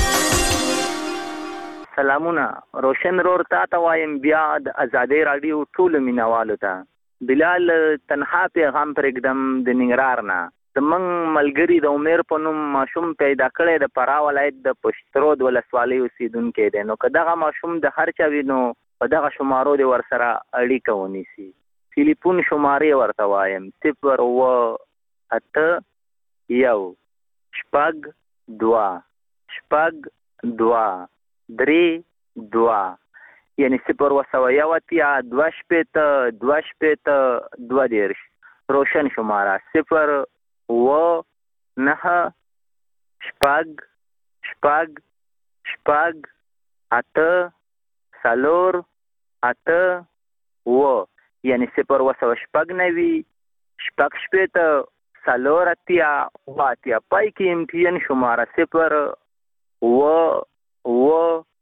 Speaker 13: سلامونه روشن رور تا ته وایم بیا د ازادي رادیو ټول مینوالو ته بلال تنها پیغام پرېږدم د ننګرهار نه. زمونږ ملګري د عمر په نوم ماشوم پیدا کړی د فراه ولایت د پشترود ولسوالۍ اوسېدونکی دی. نو که دغه ماشوم د هر چا وي نو په دغه شمارو د ورسره اړیکه ونیسي. ټلیفون شمارې ورته وایم صفر اوه اته یو شپږ دوه شپږ دوه درې دوه یعنی صفر اوه سوه یو اتیا دوه شپېته دوه شپېته دوه دېرش. روشن شماره صفر و نه شپږ شپږ شپږ اته څلور اته و یعنی صفر و سوه شپږ نوي شپږ شپېته څلور اتیا اوه اتیا. پای کې ایم ټي ان شماره صفر و و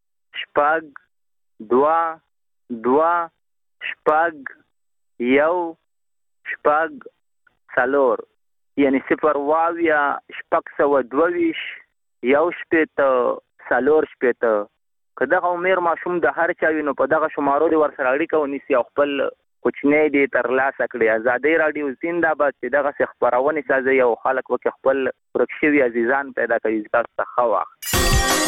Speaker 13: شپږ دوه دوه شپږ یو شپږ څلور یعنی صفر واویا شپږ سوه دوه ویشت یو شپېته څلور شپېته. که دغه عمر ماشوم د هر چا وي نو په دغه شمارو د ورسره اړیکه ونیسي او خپل کوچنی دی ترلاسه کړي. ازادي رادیو زنده‌باد چې دغسې خپرونې سازوي او خلک وکړي خپل ورک شوي عزیزان پیدا کوي. تاسو ته ښه وخت.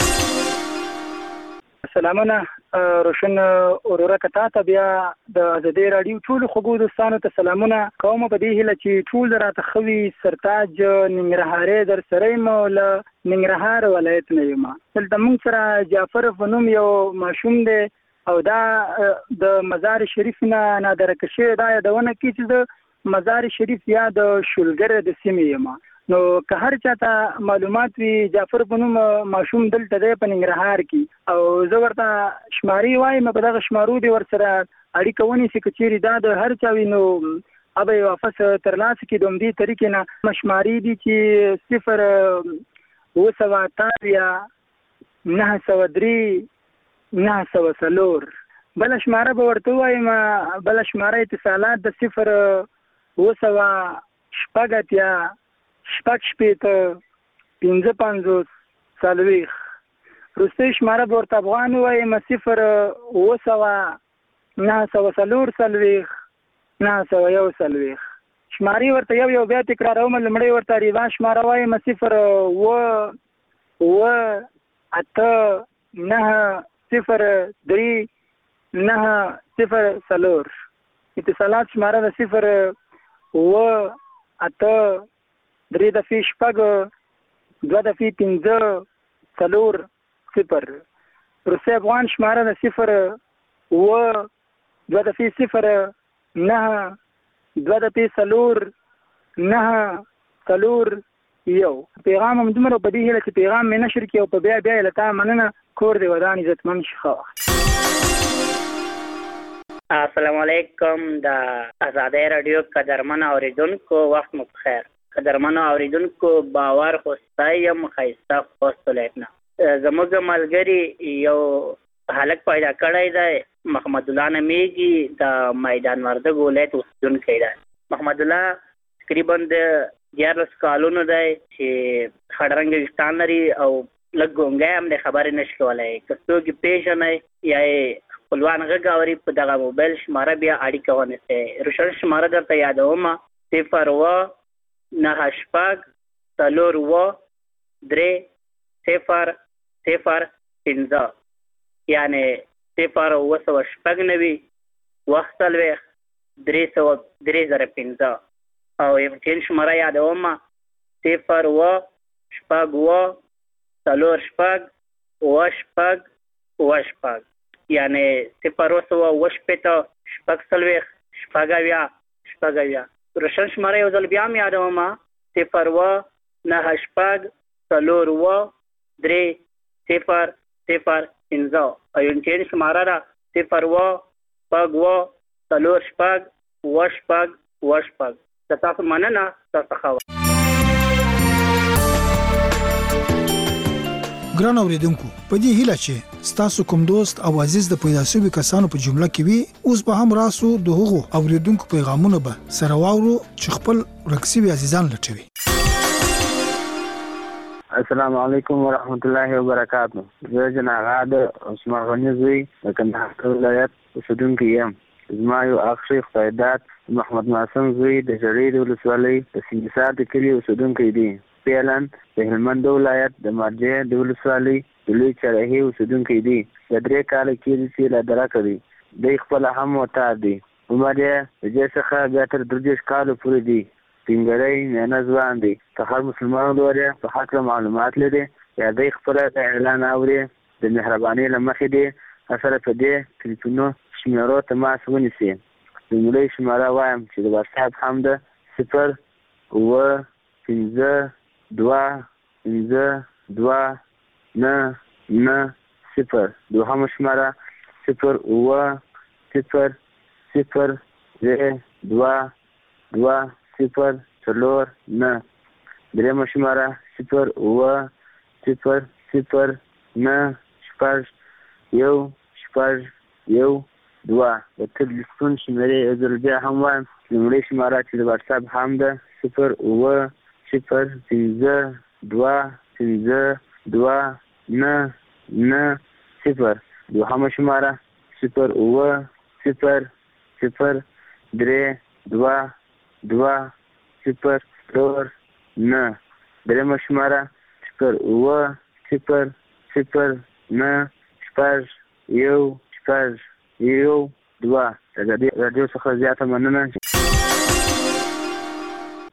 Speaker 14: سلامونه روشن اورورا کتا ته بیا د ازادي رادیو ټول خوګو دوستانو ته سلامونه کوم په دې هله چې ټول راته خوي سرتاج ننګرهاري در سره مو له ننګرهار ولایت نه یم. دلته موږ سره جعفر فنوم یو ماشوم دی او دا د مزار شریف نه نادر کشه دا یادونه کی چې د مزار شریف یا د شولګر د سیمې یم. نو که هر چاته معلومات وي جعفر بنوم ماشوم دلته دی په ننګرهار کې او زه ورته شماري وایم په دغه شمارو دی ورسره اړیکه ونیسي که چیرې دا د هر چا وي نو ابه یې واپس ترلاسه کړي د همدې طریقې نه مشماري دي چې صفر اوه سوه اتاویا نهه سوه درې نهه سوه څلور بله شماره به ورته ووایم بله شماره اتصالات د صفر اوه سوه شپږ اتیا شپږ شپېته پنځه پنځوس څلوېښت وروستۍ شماره به ورته افغان ووایم صفر اوه سوه نهه سوه څلور څلوېښت نهه سوه یو څلوېښت شمارې ورته یو یو بیا تکراروم. لومړی ورته ریوا شماره وایم صفر اوه اوه اته نهه صفر درې نهه صفر څلور اتصالات شماره د صفر اوه اته درې دفعې شپږ دوه دفعې پنځه څلور صفر. وروستی افغان شماره د صفر اوه دوه دفعې صفر نهه دوه دفعې څلور نهه څلور یو. پیغام هم دومره په دې هیله چې پیغام مې نشر کړي او په بیا بیا یې له تا مننه. کور دې ودان عزتمن شي. ښه وخت.
Speaker 15: السلام علیکم. د آزادۍ راډیو قدرمن اورېدونکو وخت مو په خیر. قدرمنو اوریدونکو باور خو ستایم ښایسته خوست ولایت نه زموږ ملګري یو هلک پیدا کړی دی محمد الله نمیږي د میدان وردګ ولایت اوسېدونکی دی. محمد الله تقریبا د دیارلس کالونو دی چې خړ رنګه ویښتان لري او لږ ګونګی هم دی خبرې نشي کولی. که څوک یې پیژنئ یا یې خپلوان غږ اوري په دغه موبایل شماره بیا اړیکه ونیسئ. روشن شماره درته یادومه صفر اوه نهه شپږ څلور اوه درې صفر صفر پنځه یعنې صفر اوه سوه شپږ نوي اوه څلوېښت درې سوه درې زره پنځه او یو شماره یادومه صفر اوه شپږ اوه څلور شپږ اوه شپږ اوه شپږ یعنې صفر اوه سوه اوه شپېته شپږ څلوېښت شپږ اویا شپږ اویا. روشن شماره یو ځل بیا هم یادومه صفر اوه نهه شپږ څلور اوه درې صفر صفر پنځه او یو شماره ده صفر اوه شپږ اوه څلور شپږ اوه شپږ اوه شپږ. د تاسو مننه. تاسو ښه وخت.
Speaker 12: ګران اوریدونکو په دې هیله چې ستاسو کوم دوست او عزیز د پیدا شوي کسانو په جمله کې وي اوس به هم راسو د هغو اوریدونکو پیغامونه به سره واورو چې خپل رکسي عزیزان لټوي.
Speaker 16: السلام علیکم ورحمت الله وبرکاته. زه جناب عثمان غنی زوی د کندهار ولایت اوسیدونکی یم. زما یو اخ شیخ سعادت محمد معصوم زوی د جرید ولسوالۍ د سنګسار د کلي اوسیدونکی دی. فعلا د هلمند ولایت د مرجع د ولسوالۍ د لوی چرهي اوسیدونکی دی. د درې کاله کېږي چې له درکه دی. دی خپله هم وتار دی. عمر یې د دې څخه بیا تر درې دېرش کالو پورې دی. سپینګری میانه ځوان دی. که هر مسلمان ورور په هکله معلومات لري یا دی خپله د اعلان اوري د مهربانۍ له مخې دی سره په دې تلیفونو شمېرو تماس ونیسي. لومړۍ شماره وایم چې د واتساپ هم ده صفر اوه پنځه دوه پنځه دوه نه نه صفر. دوهمه شماره صفر اوه صفر صفر درې دوه دوه صفر څلور نه. درېیمه شماره صفر اوه صفر صفر نه شپږ یو شپږ یو دوه. د تلیفون شمېرې یو ځل بیا هم وایم. لومړۍ شماره چې د واتساپ هم ده صفر اوه صفر پنځه دوه پنځه دوه نه نه صفر. دوهمه شماره صفر اوه صفر صفر درې دوه دوه صفر څلور نه. درېیمه شماره صفر اوه صفر صفر نه شپږ یو شپږ یو دوه. د راډیو څخه زیاته مننه.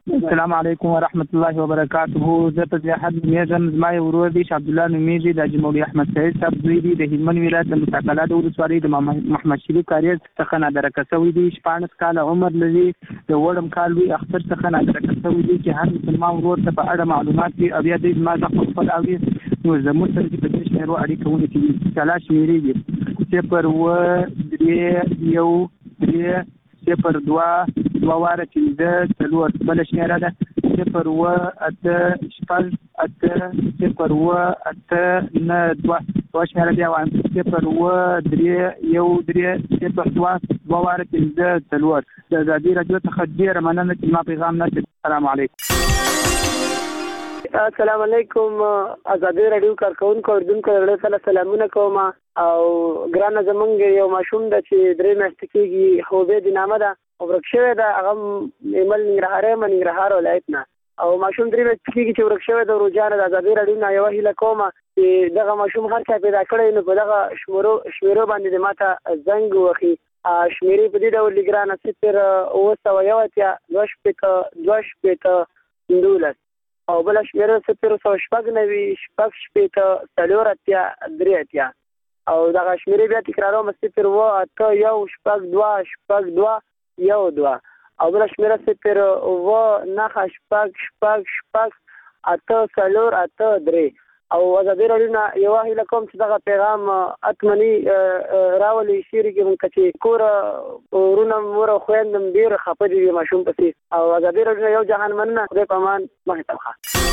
Speaker 17: السلام علیکم ورحمت الله وبرکاته. زه په زیاحت نومیږم، زما یو ورور دی چې عبدالله نومیږي، د حاجي مولوي احمد سعید صاحب زوی دی، د هلمند ولایت د مستقله د ولسوالۍ د محمد شریف کاریز څخه نادرکه شوی دی. شپاړس کاله عمر لري، د وړم کال لوی اختر څخه نادرکه شوی دی چې هر مسلمان ورور ته په اړه معلومات وي او بیا دی زما زه خپل اوري نو زموږ سره چې په دې شمیرو اړیکه ونیسي. کاله شمیرېږي صفر اووه درې یو درې صفر دوه دوه واره پنځه څلور. بله شمېره ده صفر اووه اته شپږ اته صفر اووه اته نه دوه. دوه شمېره بیا وایم صفر اووه درې یو درې صفر دوه دوه واره پنځه څلور. د ازادي راډیو څخه ډېره مننه چې زما پیغام نه کړي. السلام علیکم.
Speaker 18: السلام علیکم. ازادي راډیو کارکونکو اوریدونکو له سره سلامونه کوم. او ګرانه زمونږ یو ماشوم ده چې درې میاشتې کېږي، حبیب نامه ده او ورک شوی ده. هغه ایمل ننګرهار یم، ننګرهار ولایت نه. او ماشوم درې میاشتې کېږي چې ورک شوی ده. روجانه د ازادي راډیو نه یوه هیله کوم چې دغه ماشوم هر چا پیدا کړی نو په دغه شمېرو شمېرو باندې د ماته زنګ ووهي. شمېرې په دې ډول دي ګرانه صفر اووه سوه یو اتیا دوه شپېته دوه شپېته دولس او بله شمېره صفر سوه شپږ نوي شپږ شپېته څلور اتیا درې اتیا. او دغه شمېرې بیا تکراروم صفر اووه اته یو شپږ دوه شپږ دوه یو دوه او بله شمېره صفر اووه نهه شپږ شپږ شپږ اته څلور اته درې. او ازادي راډیو نه یوه هیله کوم چې دغه پیغام اتمني راولي شعر کې مونږ چې کور ورونه مور او خویندم ډېر خفه دي ماشوم پسې. او ازادي راډیو نه یو جهان مننه. خدای په امان. مخې ته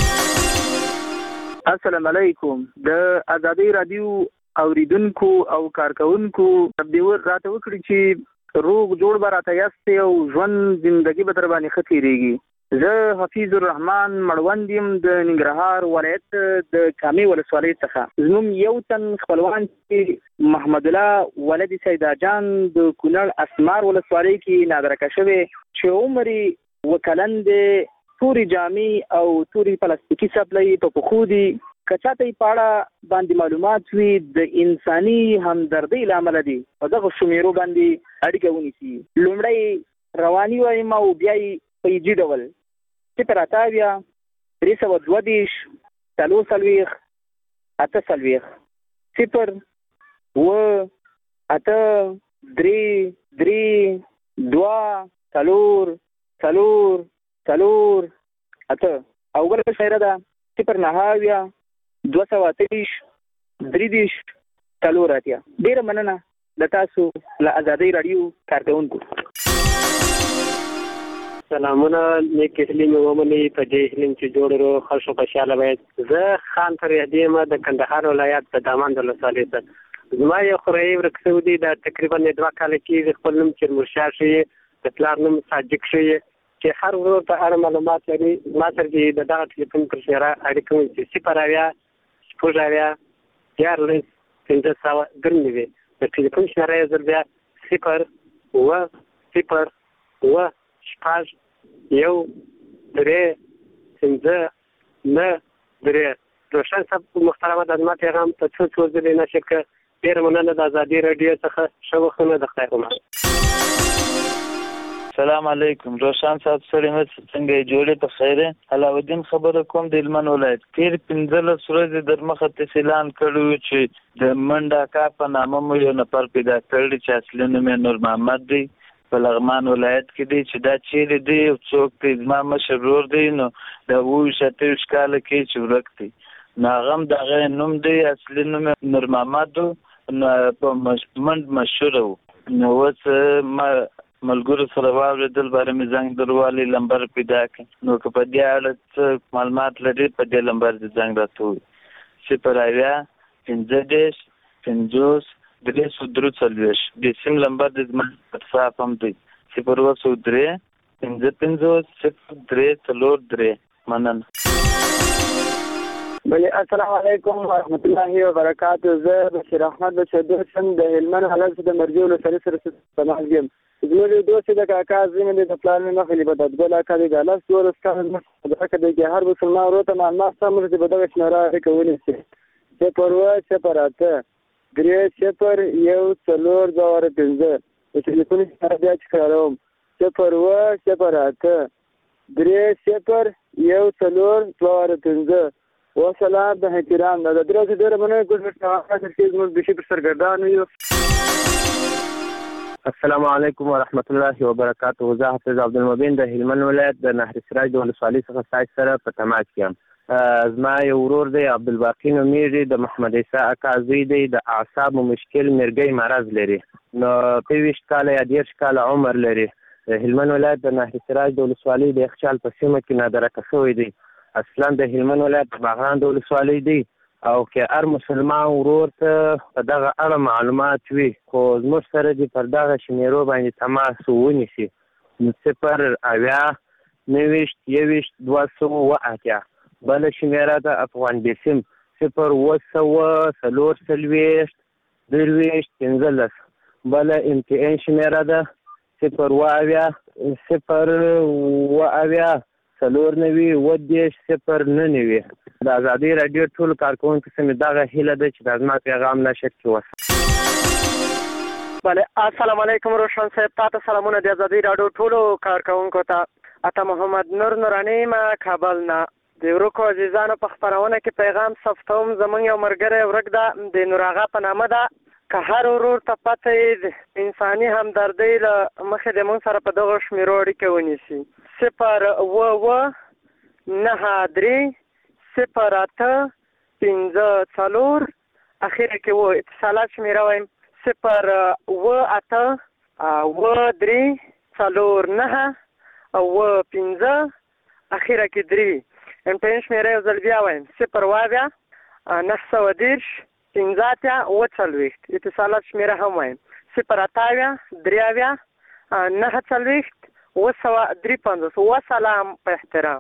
Speaker 18: ښه.
Speaker 17: السلام علیکم. د ازادي راډیو اوریدونکو او کارکونکو تبدیور راته وکړي چې روغ جوړ به راته یاست او ژوند زندگی به در باندې ښه تېرېږي. زه حفیظ الرحمن مړوند یم د ننګرهار ولایت د کامې ولسوالۍ څخه. زموږ یو تن خپلوان چې محمد الله ولد سیدا جان د کونړ اسمار ولسوالۍ کې نادرکه شوی چې عمر یې اوه کلن دی، تورې جامې او تورې پلاستیکي څپلۍ په پښو دي. که چاته یې په اړه باندې معلومات وي د انساني همدردۍ له امله دي په دغه شمېرو باندې اړیکه ونیسي. لومړی رواني وایم او بیا یې په ایجي ډول صفر اته اویا درې سوه دوه دېرش څلور څلوېښت اته څلوېښت صفر اووه اته درې درې دوه څلور څلور څلور اته. او بله شمېره ده صفر نهه اویا دوه سوه اته دېرش درې دېرش څلور اتیا. ډېره مننه د تاسو له ازادۍ راډیو کارکونکو.
Speaker 19: سلامونه، نیک هیلې مې ومنئ په دې هیلم چې جوړ رو خوش و خوشحاله باید. زه خان فریادي یم د کندهار ولایت د دامند ولسوالۍ څخه. زما یو خوریی ورک شوی دی، دا تقریبا دوه کاله کېږي. خپل نوم چرمرشاه ښیي، د پلار نوم صادق ښیي چې هر ورور په اړه معلومات لري. ما سره چې د دغه ټلیفون پر شمېره اړیکه ونیسي صفر اویا شپږ اویا دیارلس پنځه سوه درې نوي. د ټلیفون شمېره یې زر بیا صفر اووه صفر اووه شپږ یو درې پنځه نه درې. روشن صاحب محترمه د زما پیغام په څو څو ځلې نشر کړ. ډېره مننه د ازادي راډیو څخه. ښه وختونه د خدای په امان.
Speaker 21: سلام علیکم. روشن صاحب سړی مې څنګه یې جوړې په خیره؟ علاودین خبره کوم د هلمند ولایت. تېر پنځلس ورځې در مخه تاسې اعلان کړی و چې د منډه اکا په نامه مو یو نفر پیدا کړی چې اصلي نوم یې نور محمد دی، په لغمان ولایت کې دی. چې دا چیرې دی او څوک دی؟ زما مشر ورور دی، نو د اووه ویشت اته ویشت کاله کې چې ورک دی. نو هغه هم د هغه نوم دی، اصلي نوم یې نور محمد و، نو په منډ مشهوره و. نو اوس ما ملګرو سره واورېدل، باره مې زنګ دروالی لمبر پیدا کړ. نو که په دې اړه څه معلومات لري په دې لمبر دې زنګ راته ووایي. صفر اویا پنځه دېرش پنځوس درې سوه درې څلوېښت. د سیم لمبر دې زما وټساپ هم دی صفر اووه سوه درې پنځه پنځوس صفر درې څلور درې. مننه.
Speaker 18: بلې السلام علیکم ورحمت الله وبرکاتو. زه بشیر احمد بچردو یم د هلمند حالت د مرجع ولسوالۍ سره سمال یم. زموږ یو دوست د کاکا زوی مې د پلار مې مخې به ددګل اکا دی د لاس دولس کاله زموږ صدقه دی چې هر مسلمان ورور ته معلومات سم ورته به دغه شمېره اړیکه ونیسي. صفر اووه صفر اته درې صفر یو څلور دوه واره پنځه. د ټلیفون شمېره بیا تکراروم صفر اووه صفر اته
Speaker 5: درې صفر یو څلور دوه پنځه وسلام د احترام د درې ډېر مننه کوم چې موږ د شي پر سرګردان یو.
Speaker 6: السلام علیکم ورحمت الله وبرکاته. زه حافظ عبدالمبین د هلمند ولایت د نهر سراج د ولسوالۍ څخه سایت سره په تماس کې یم. زما یو ورور دی عبدالباقي نومیږي، د محمد عیسی اکا زوی دی، د اعصابو مشکل مرګي مرض لري، نو پنځه کاله یا دېرش کاله عمر لري. د هلمند ولایت د نهر سراج د ولسوالۍ د یخچال په سیمه کې نادرکه شوی دی. اصلا د هلمند ولایت د باغان د ولسوالۍ دی او که هر مسلمان ورور ته په دغه اړه معلومات وي خو زموږ سره دې پر دغه شمیرو باندې تماس ونیسي. نو صفر اویا نویشت یویشت دوه سوه اوه اتیا. بله شمیره ده افغان بیسیم صفر اوه سوه څلور څلوېښت درویشت پنځلس. بله ام ټي ان شمیره ده صفر اوه اویا صفر اوه اویا څلور نوي اووه دېرش صفر نه نوي. د ازادۍ راډیو ټولو کارکوونکو ته مې دغه هیله ده چې دا زما پیغام نشر کړي. وس
Speaker 20: بله السلام علیکم روشن صاحب، تاته سلامونه د ازادۍ راډیو ټولو کارکوونکو ته. اته محمد نور نوراني ما کابل نه د ورکو عزیزانو په خپرونه کې پیغام ثبتوم. زمونږ یو ملګری ورک ده د نوراغه په نامه ده، که هر ورور ته پته یې انساني همدردۍ له مخې د مونږ سره په دغه شمیرو اړیکه ونیسي. صفر اوه اوه نهه درې صفر اته پنځه څلور اخره کې و اتصالات شمیره وایم صفر اوه اته اوه درې څلور نهه اوه پنځه اخره کې درې. ام ټي ان شمیره یو ځل بیا وایم صفر اوه اویا نهه سوه دېرش پنځه اتیا اوه څلوېښت. اتصالات شمیره هم وایم صفر اته اویا درې اویا نهه څلوېښت اوه سوه درې پنځوس. وسلام په احترام.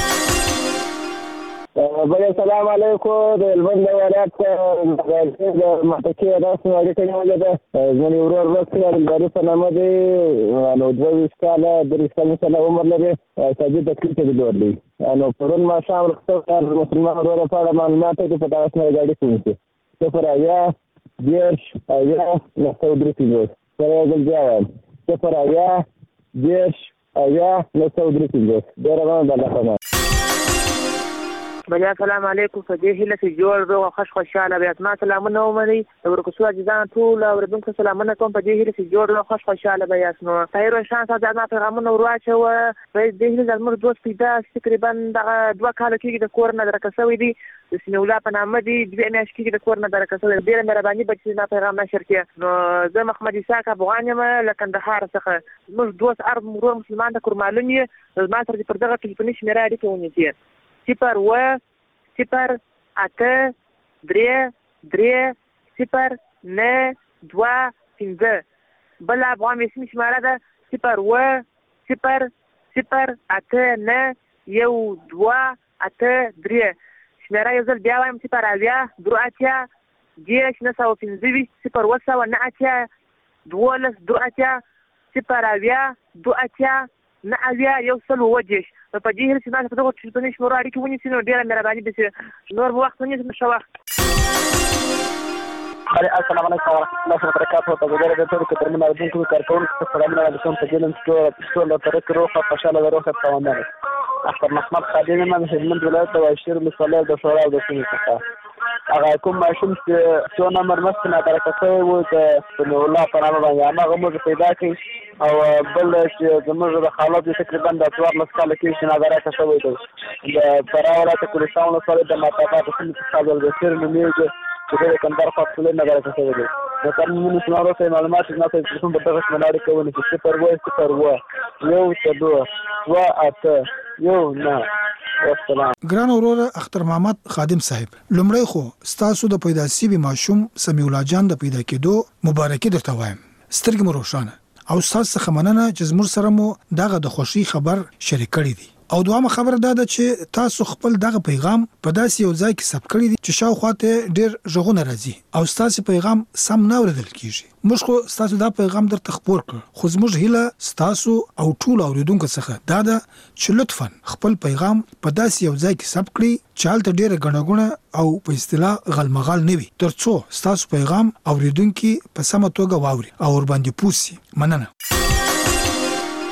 Speaker 5: بله السلام علیکم. د هلمند ولایت د محتکي رسم اړیکه نیولې ده. زموږ ورور ورک عبدالباري په نامه دی، نو دوه ویشت کاله دېرش څلوېښت کاله عمر لري، سعدي تکلیف ته لور دی. نو پرون ماښام رخصت مسلمان ورور په اړه معلومات دی په دغه سره ګاډي ونیسي صفر اویا دېرش اویا نهه سوه درې پنځوس. سره یو ځل بیا وایم صفر اویا دېرش اویا نهه سوه درې پنځوس. ډېره مننه د الله په امان.
Speaker 6: بله السلام علیکم. په دې هیله چې جوړ روغ او خوش خوشحاله بیاست. ما سلامونه ومنئ د ورکوسو عزیزانو ټولو اورېدونکو سلامونه کوم. په دې هیله چې جوړ روغ خوش خوشحاله بیاست. نو طاهر روشن صاحب زما پیغامونه ور واچوه. په دې هیله زموږ دوست پیدا تقریبا دغه دوه کاله کېږي د کور نه درکه شوی دی، د سمیع الله په نامه دی، دوې میاشتې کېږي د کور نه درکه شوی. ډېره مهرباني به چې زما پیغام نشر کړې. نو زه محمد عیسی اکا افغان یم له کندهار څخه. زموږ دوست هر ورور مسلمان ته کور معلوم یې، زما سره پر دغه ټلیفوني شمېره اړیکه ونیسي صفر اوه صفر اته درې درې صفر نه دوه پنځه. بل افغان بیسیم شماره ده صفر اوه صفر صفر اته نه یو دوه اته درې. شماره یو ځل بیا وایم صفر اویا دوه اتیا دېرش نهه سوه پنځه ویشت صفر اوه سوه نه اتیا دولس دوه اتیا صفر اویا دوه اتیا نه اویا یو سل اووه دېرش. نو په دې هیله چې تاسو په دغو ټلیفوني شمېرو اړیکې ونیسئ نو ډېره مهرباني به شي. نور به وخت ونیسم. ښه وخت.
Speaker 5: السلام علیکم ورحمۃ اللہ وبرکاتہ. په دغه ډول ټول کترمن اردوونکو کارکوونکو ته سلامونه علیکم. په دې لم چې ټول له طریق روح او خوشاله روح ته تمام. احمد محمد خادم من هلمند ولایت د واشیر مسله د شورا د سیمې څخه. هغه کوم ماشوم چې څو نمبر مست نه درکه شوی و د سمیع الله په نامه باندې هغه موږ پیدا کړي. او بل چې زموږ د خالد تقریبا د څوارلس کاله کېږي چې نادرکه شوی دی. د فراه ولایت کوهستان ولسوالۍ د مطابق سیمې څخه عبدالبصیر نومیږي چې د کندهار فاصله نادرکه شوی دی. د قانوني سمارو ته معلومات نه ته چې په دغه شمېره اړیکه ونیسي صفر اوه صفر اوه یو څلور دوه اته یو نه.
Speaker 12: ګران وروره اختر محمد خادم صاحب، لومړی خو ستاسو د پیدا سوي ماشوم سمیع الله جان د پیدا کېدو مبارکي درته وایم. سترګې مو روښانه او ستاسو څخه مننه چې زموږ سره مو دغه د خوښۍ خبر شریک کړی دی. او دوامه خبره دا ده چې تاسو خپل دغه پیغام په داسې یو ځای کې ثبت کړی دی چې شاوخوا ته ډېر غږونه راځي او ستاسو پیغام سم نه اورېدل کیږي. موږ خو ستاسو دا پیغام درته خپور کړ، خو زموږ هیله ستاسو او ټول اوریدونکو څخه دا ده چې لطفاً خپل پیغام په داسې یو ځای کې ثبت کړئ چې هلته ډېره ګڼه او په اصطلاح غلمغال نه وي، ترڅو ستاسو پیغام اوریدونکي په سمه توګه واوري او ورباندې پوه سي. مننه.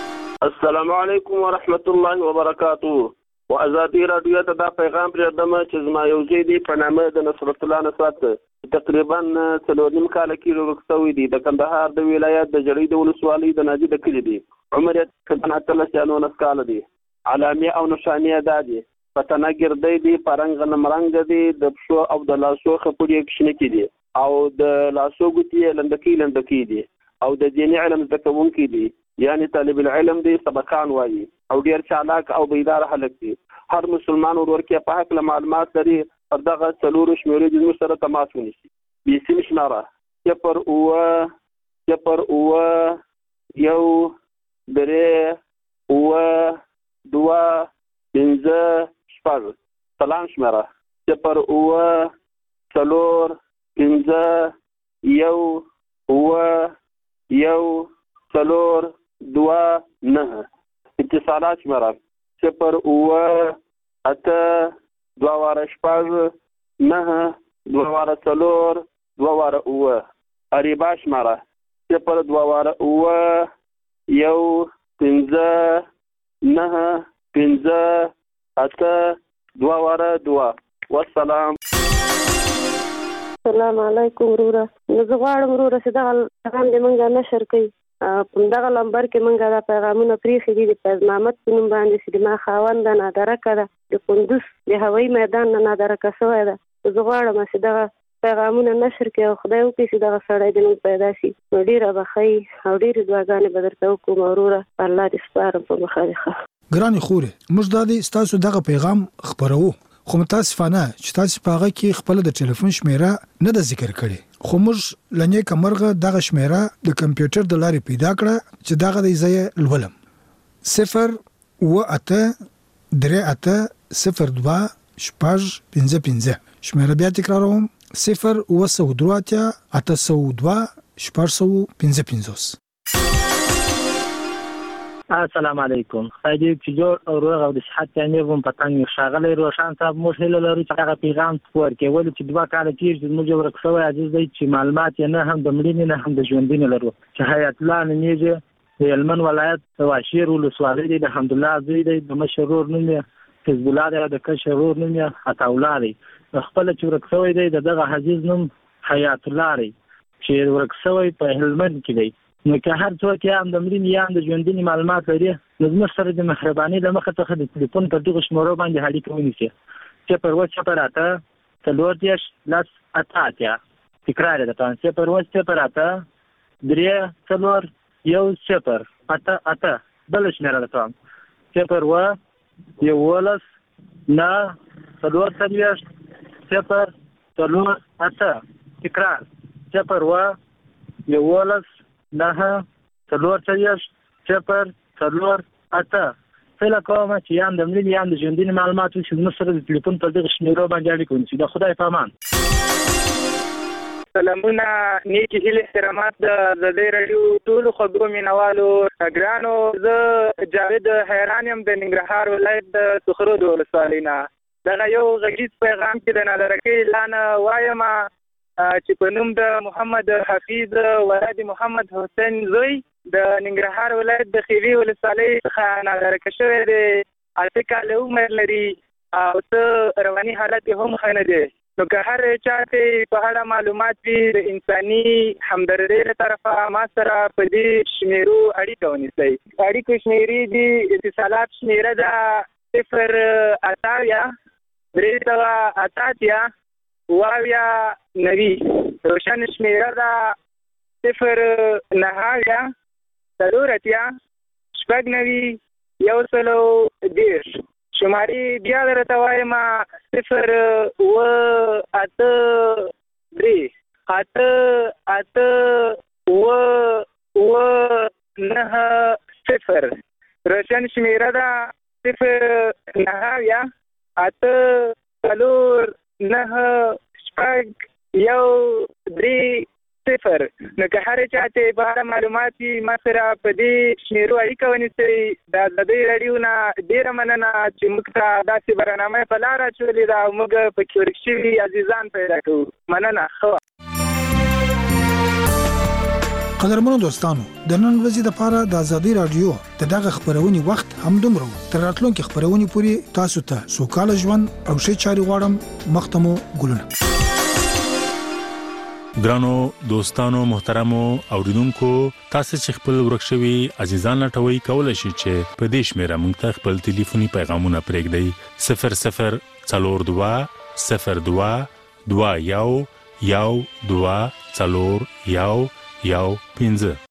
Speaker 2: السلام علیکم ورحمت الله وبرکاته. و ازادي رادیو ته دا پیغام پرېږدم چې زما یو ځای دی په نامه د نصرت الله نصرت تقریبا څلور نیم کاله کې ورک شوی دی د کندهار د ولایت د جړۍ د ولسوالۍ د ناجي د کلي دی. عمر یې تقریبا اتلس یا نولس کاله دی. علامې او نښانې دا دي په تنه ګردی دی، په رنګ غنم رنګ دی، د پښو او د لاسو خپړې یې کښنکې دي او د لاسو ګوتې یې لنډکۍ لنډکۍ دي او د دیني علم زده کوونکي دي، یعنی طالب العلم دی، سبقان وایي او ډېر چالاک او بیدار هلک دی. هر مسلمان ورور کې په حق له معلومات لري پر دغه څلورو شمېرو د زموږ سره تماس ونیسي. بیسیم شماره صفر اووه صفر اووه یو درې اووه دوه پنځه شپږ. سلام شماره صفر اووه څلور پنځه یو اووه یو څلور دوه نهه. اتصالات شماره صفر اووه اته دوه واره شپږ نهه دوه واره څلور دوه واره اووه. اریبا شماره صفر دوه واره اووه یو پنځه نهه پنځه اته دوه واره دوه. والسلام.
Speaker 3: السلام علیکم وروره. نو زه غواړم وروره چې دغه پیغام دې مونږ نشر کړي. په دغه لمبر کې مونږ دا پیغامونه پریښي دي د فیض محمد په نوم باندې چې زما خاونده نادرکه ده د کندوز د هوایي میدان نه نادرکه شوی ده. زه غواړم چې دغه پیغامونه نشر کړي او خدای وکړي چې دغه سړی د موږ پیدا شي. نو ډېره به ښه او ډېرې دعاګانې به درته وکړو وروره. الله دې سپارم په مخه دې ښه.
Speaker 12: ګرانې خورې موږ دا دی ستاسو دغه پیغام خپروو، خو متاسفانه چې تاسو په هغه کې خپل د ټلیفون شمیره نه د ذکر کړي، خو موږ لنې کمرغه دغه شمیره د کمپیوټر د لارې پیدا کړه چې دغه د ځای لولم. صفر و اته درې اته صفر دوه شپږ پنځه پنځه. شمیره بیا تکراروم صفر و سو درې اته اته سو دوه شپږ سو پنځه پنځوس.
Speaker 4: السلام علیکم. خدای دې چې جوړ او روغ او د صحت تعمیر وم پتنګ شاغلی روشن صاحب موږ هیله لرو چې هغه پیغام ورکول چې دوه کاله تیر چې موږ ورک شوی عزیز دی چې معلومات یې نه هم د مړینې نه هم د ژوندینې لرو چې حیات الله نومیږي د هلمند ولایت د واشیر ولسوالۍ دی د حمدالله زوی دی د مشر ورور نوم یې حزب الله دی د کشر ورور نوم یې عطاالله دی. خپله چې ورک شوی دی د دغه عزیز نوم حیات الله دی چې ورک شوی په هلمند کې دی. نو که هر څوک یا هم د مړینې یا هم د ژوندینې معلومات لري نو زموږ سره د مهربانۍ له مخې څخه د تلیفون پر دغو شمېرو باندې اړیکه ونیسي. صفر اووه صفر اته څلور دېرش لس اته اتیا. تکرار یې درته صفر اووه صفر اته درې څلور یو صفر اته اته. بله شمېره درته وایم صفر اووه یولس نهه څلور څلوېښت صفر څلور اته. تکرار صفر اووه یولس نهه څلور څلوېښت صفر څلور اته. هیله کوم چې یا هم د مړینې یا هم د ژوندینې معلومات وشي زموږ سره د تلیفون پر دغه شمېرو باندې اړیکه ونیسي. د خدای په امان.
Speaker 6: سلامونه نیکی هیله احترامات د ازادۍ راډیو ټولو خبرو مینوالو ګرانو. زه جاوید حیران یم د ننګرهار ولایت د سخرو د ولسوالۍ نه. دغه یو غږیز پیغام چې د نادرکۍ لانه وایم چې په نوم د محمد حفیظ ولد محمد حسین زوی د ننګرهار ولایت د خیوي ولسوالۍ څخه نادرکه شوی دی. اته کاله عمر لري او څه رواني حالت یې هم ښه نه دی. نو که هر چا ته په اړه معلومات وي د انساني همدردۍ له طرفه ما سره په دې شمېرو اړیکه ونیسئ. اړیکو شمېرې دي اتصالات شمېره ده صفر اته اویا درې سوه اته اتیا واویا نوي. روشن شمېره ده صفر نهه اویا څلور اتیا شپږ نوي یو سلو دېرش. شمارې بیا درته وایم صفر اووه اته درې اته اته اووه اووه نهه صفر. روشن شمېره ده صفر نهه اویا اته څلور نهه شپږ یو درې صفر. نو که هر چا ته په اړه معلومات وي ما سره په دې شمېرو اړیکه ونیسئ. د ازادۍ راډیو نه ډېره مننه چې موږ ته داسې برنامه په لاره اچولې ده او موږ پکې ورک شوي عزیزان پیدا کوو. مننه. ښه
Speaker 12: قدرمنو دوستانو د نن ورځې لپاره د ازادي رادیو د دغه خبرونې وخت هم دومره تر راتلونکي خبرونې پورې تاسو ته سوکاله ژوند او ښه چاري غواړم. مختمو ګلونه.
Speaker 11: ګرانو دوستانو محترمو اوریدونکو تاسو چې خپل ورکشوي عزیزان لټوي کولای شئ چې په دې شمیره موږ ته خپل ټلیفوني پیغامونه پرېږدئ صفر صفر څلور دوه صفر دوه دوه یو یو دوه څلور یو یو پنځه